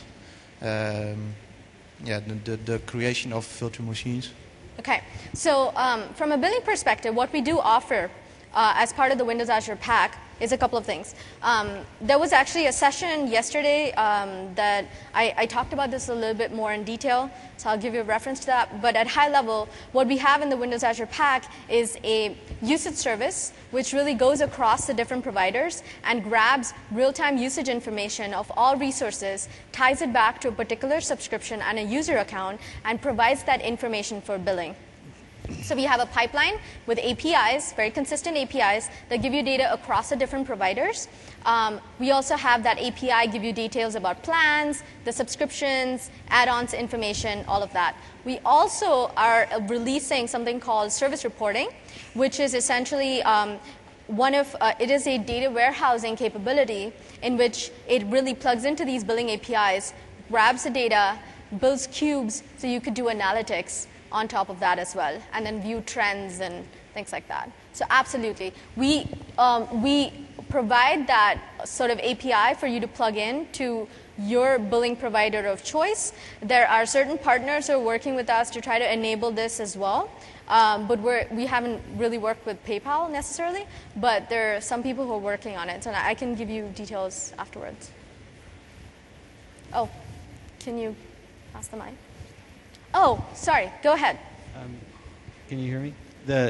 the creation of virtual machines? Okay, so from a billing perspective, what we do offer as part of the Windows Azure Pack is a couple of things. There was actually a session yesterday that I talked about this a little bit more in detail, so I'll give you a reference to that. But at high level, what we have in the Windows Azure Pack is a usage service which really goes across the different providers and grabs real-time usage information of all resources, ties it back to a particular subscription and a user account, and provides that information for billing. So we have a pipeline with APIs, very consistent APIs, that give you data across the different providers. We also have that API give you details about plans, the subscriptions, add-ons information, all of that. We also are releasing something called service reporting, which is essentially it is a data warehousing capability in which it really plugs into these billing APIs, grabs the data, builds cubes, so you could do analytics on top of that as well, and then view trends and things like that. So absolutely. We provide that sort of API for you to plug in to your billing provider of choice. There are certain partners who are working with us to try to enable this as well. But we haven't really worked with PayPal necessarily, but there are some people who are working on it, so I can give you details afterwards. Oh, can you pass the mic? Oh, sorry, go ahead. Can you hear me?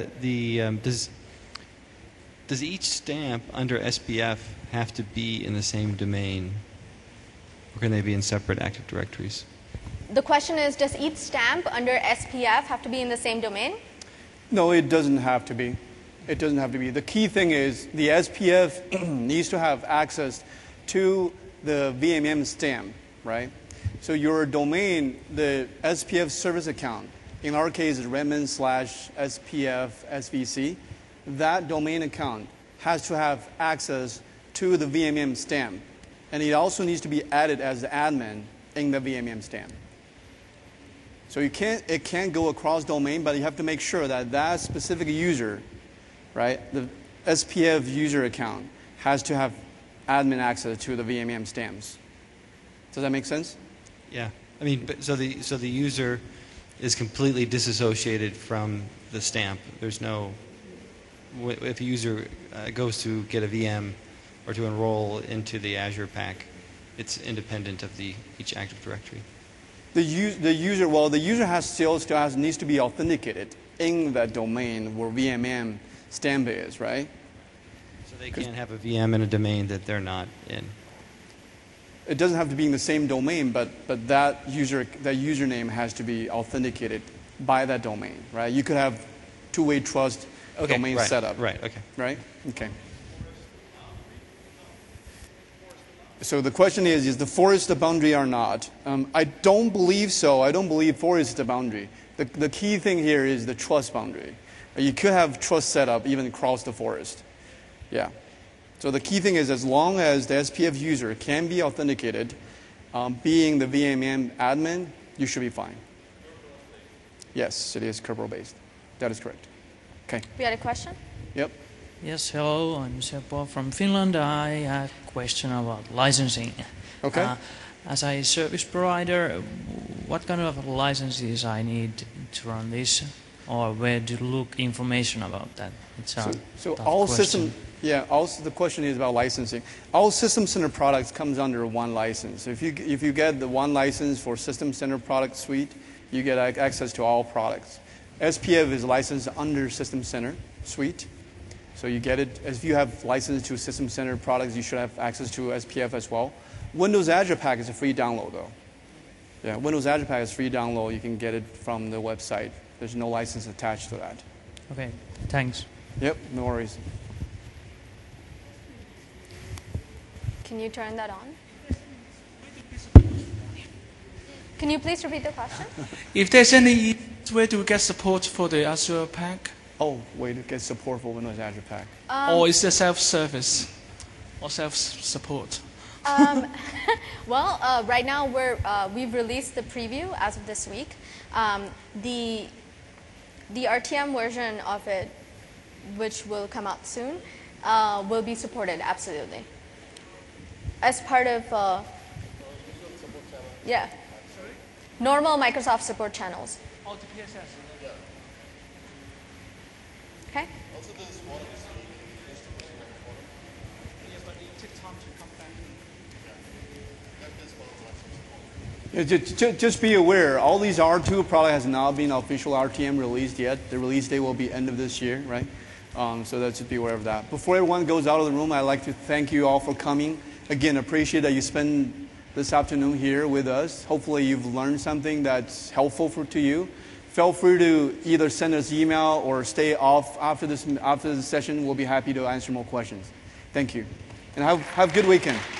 Does each stamp under SPF have to be in the same domain, or can they be in separate Active Directories? The question is, does each stamp under SPF have to be in the same domain? No, it doesn't have to be. It doesn't have to be. The key thing is the SPF needs to have access to the VMM stamp, right? So your domain, the SPF service account, in our case is Redmond/SPF SVC, that domain account has to have access to the VMM stamp. And it also needs to be added as the admin in the VMM stamp. So it can't go across domain, but you have to make sure that that specific user, right, the SPF user account has to have admin access to the VMM stamps. Does that make sense? Yeah. I mean, so the user is completely disassociated from the stamp. There's no, if a user goes to get a VM or to enroll into the Azure Pack, it's independent of each Active Directory. The user still needs to be authenticated in that domain where VMM stamp is, right? So they can't have a VM in a domain that they're not in. It doesn't have to be in the same domain, but that username has to be authenticated by that domain, right? You could have two-way trust domain set up. Right, okay. Right? Okay. So the question is the forest the boundary or not? I don't believe so. I don't believe forest is the boundary. The key thing here is the trust boundary. You could have trust set up even across the forest. Yeah. So the key thing is as long as the SPF user can be authenticated, being the VMM admin, you should be fine. Yes, it is Kerberos-based. That is correct. Okay. We had a question? Yep. Yes, hello, I'm Seppo from Finland. I have a question about licensing. Okay. As a service provider, what kind of licenses I need to run this, or where to look information about that? It's a so tough all question. system, yeah. Also, the question is about licensing. All System Center products comes under one license. If you get the one license for System Center product suite, you get access to all products. SPF is licensed under System Center suite. So you get it, if you have license to System Center products, you should have access to SPF as well. Windows Azure Pack is a free download though. Yeah, Windows Azure Pack is free download. You can get it from the website. There's no license attached to that. Okay, thanks. Yep, no worries. Can you turn that on? Can you please repeat the question? If there's any way to get support for the Azure Pack, Oh, way to get support for Windows Azure Pack. or is it self-service or self-support? Well, right now we've released the preview as of this week. The RTM version of it, which will come out soon, will be supported absolutely. As part of normal Microsoft support channels. Oh, the PSS. Okay. Just be aware, all these R2 products has not been official RTM released yet. The release date will be end of this year, right? So that should be aware of that. Before everyone goes out of the room, I'd like to thank you all for coming. Again, appreciate that you spend this afternoon here with us. Hopefully you've learned something that's helpful to you. Feel free to either send us email or stay off after this session. We'll be happy to answer more questions. Thank you. and have a good weekend.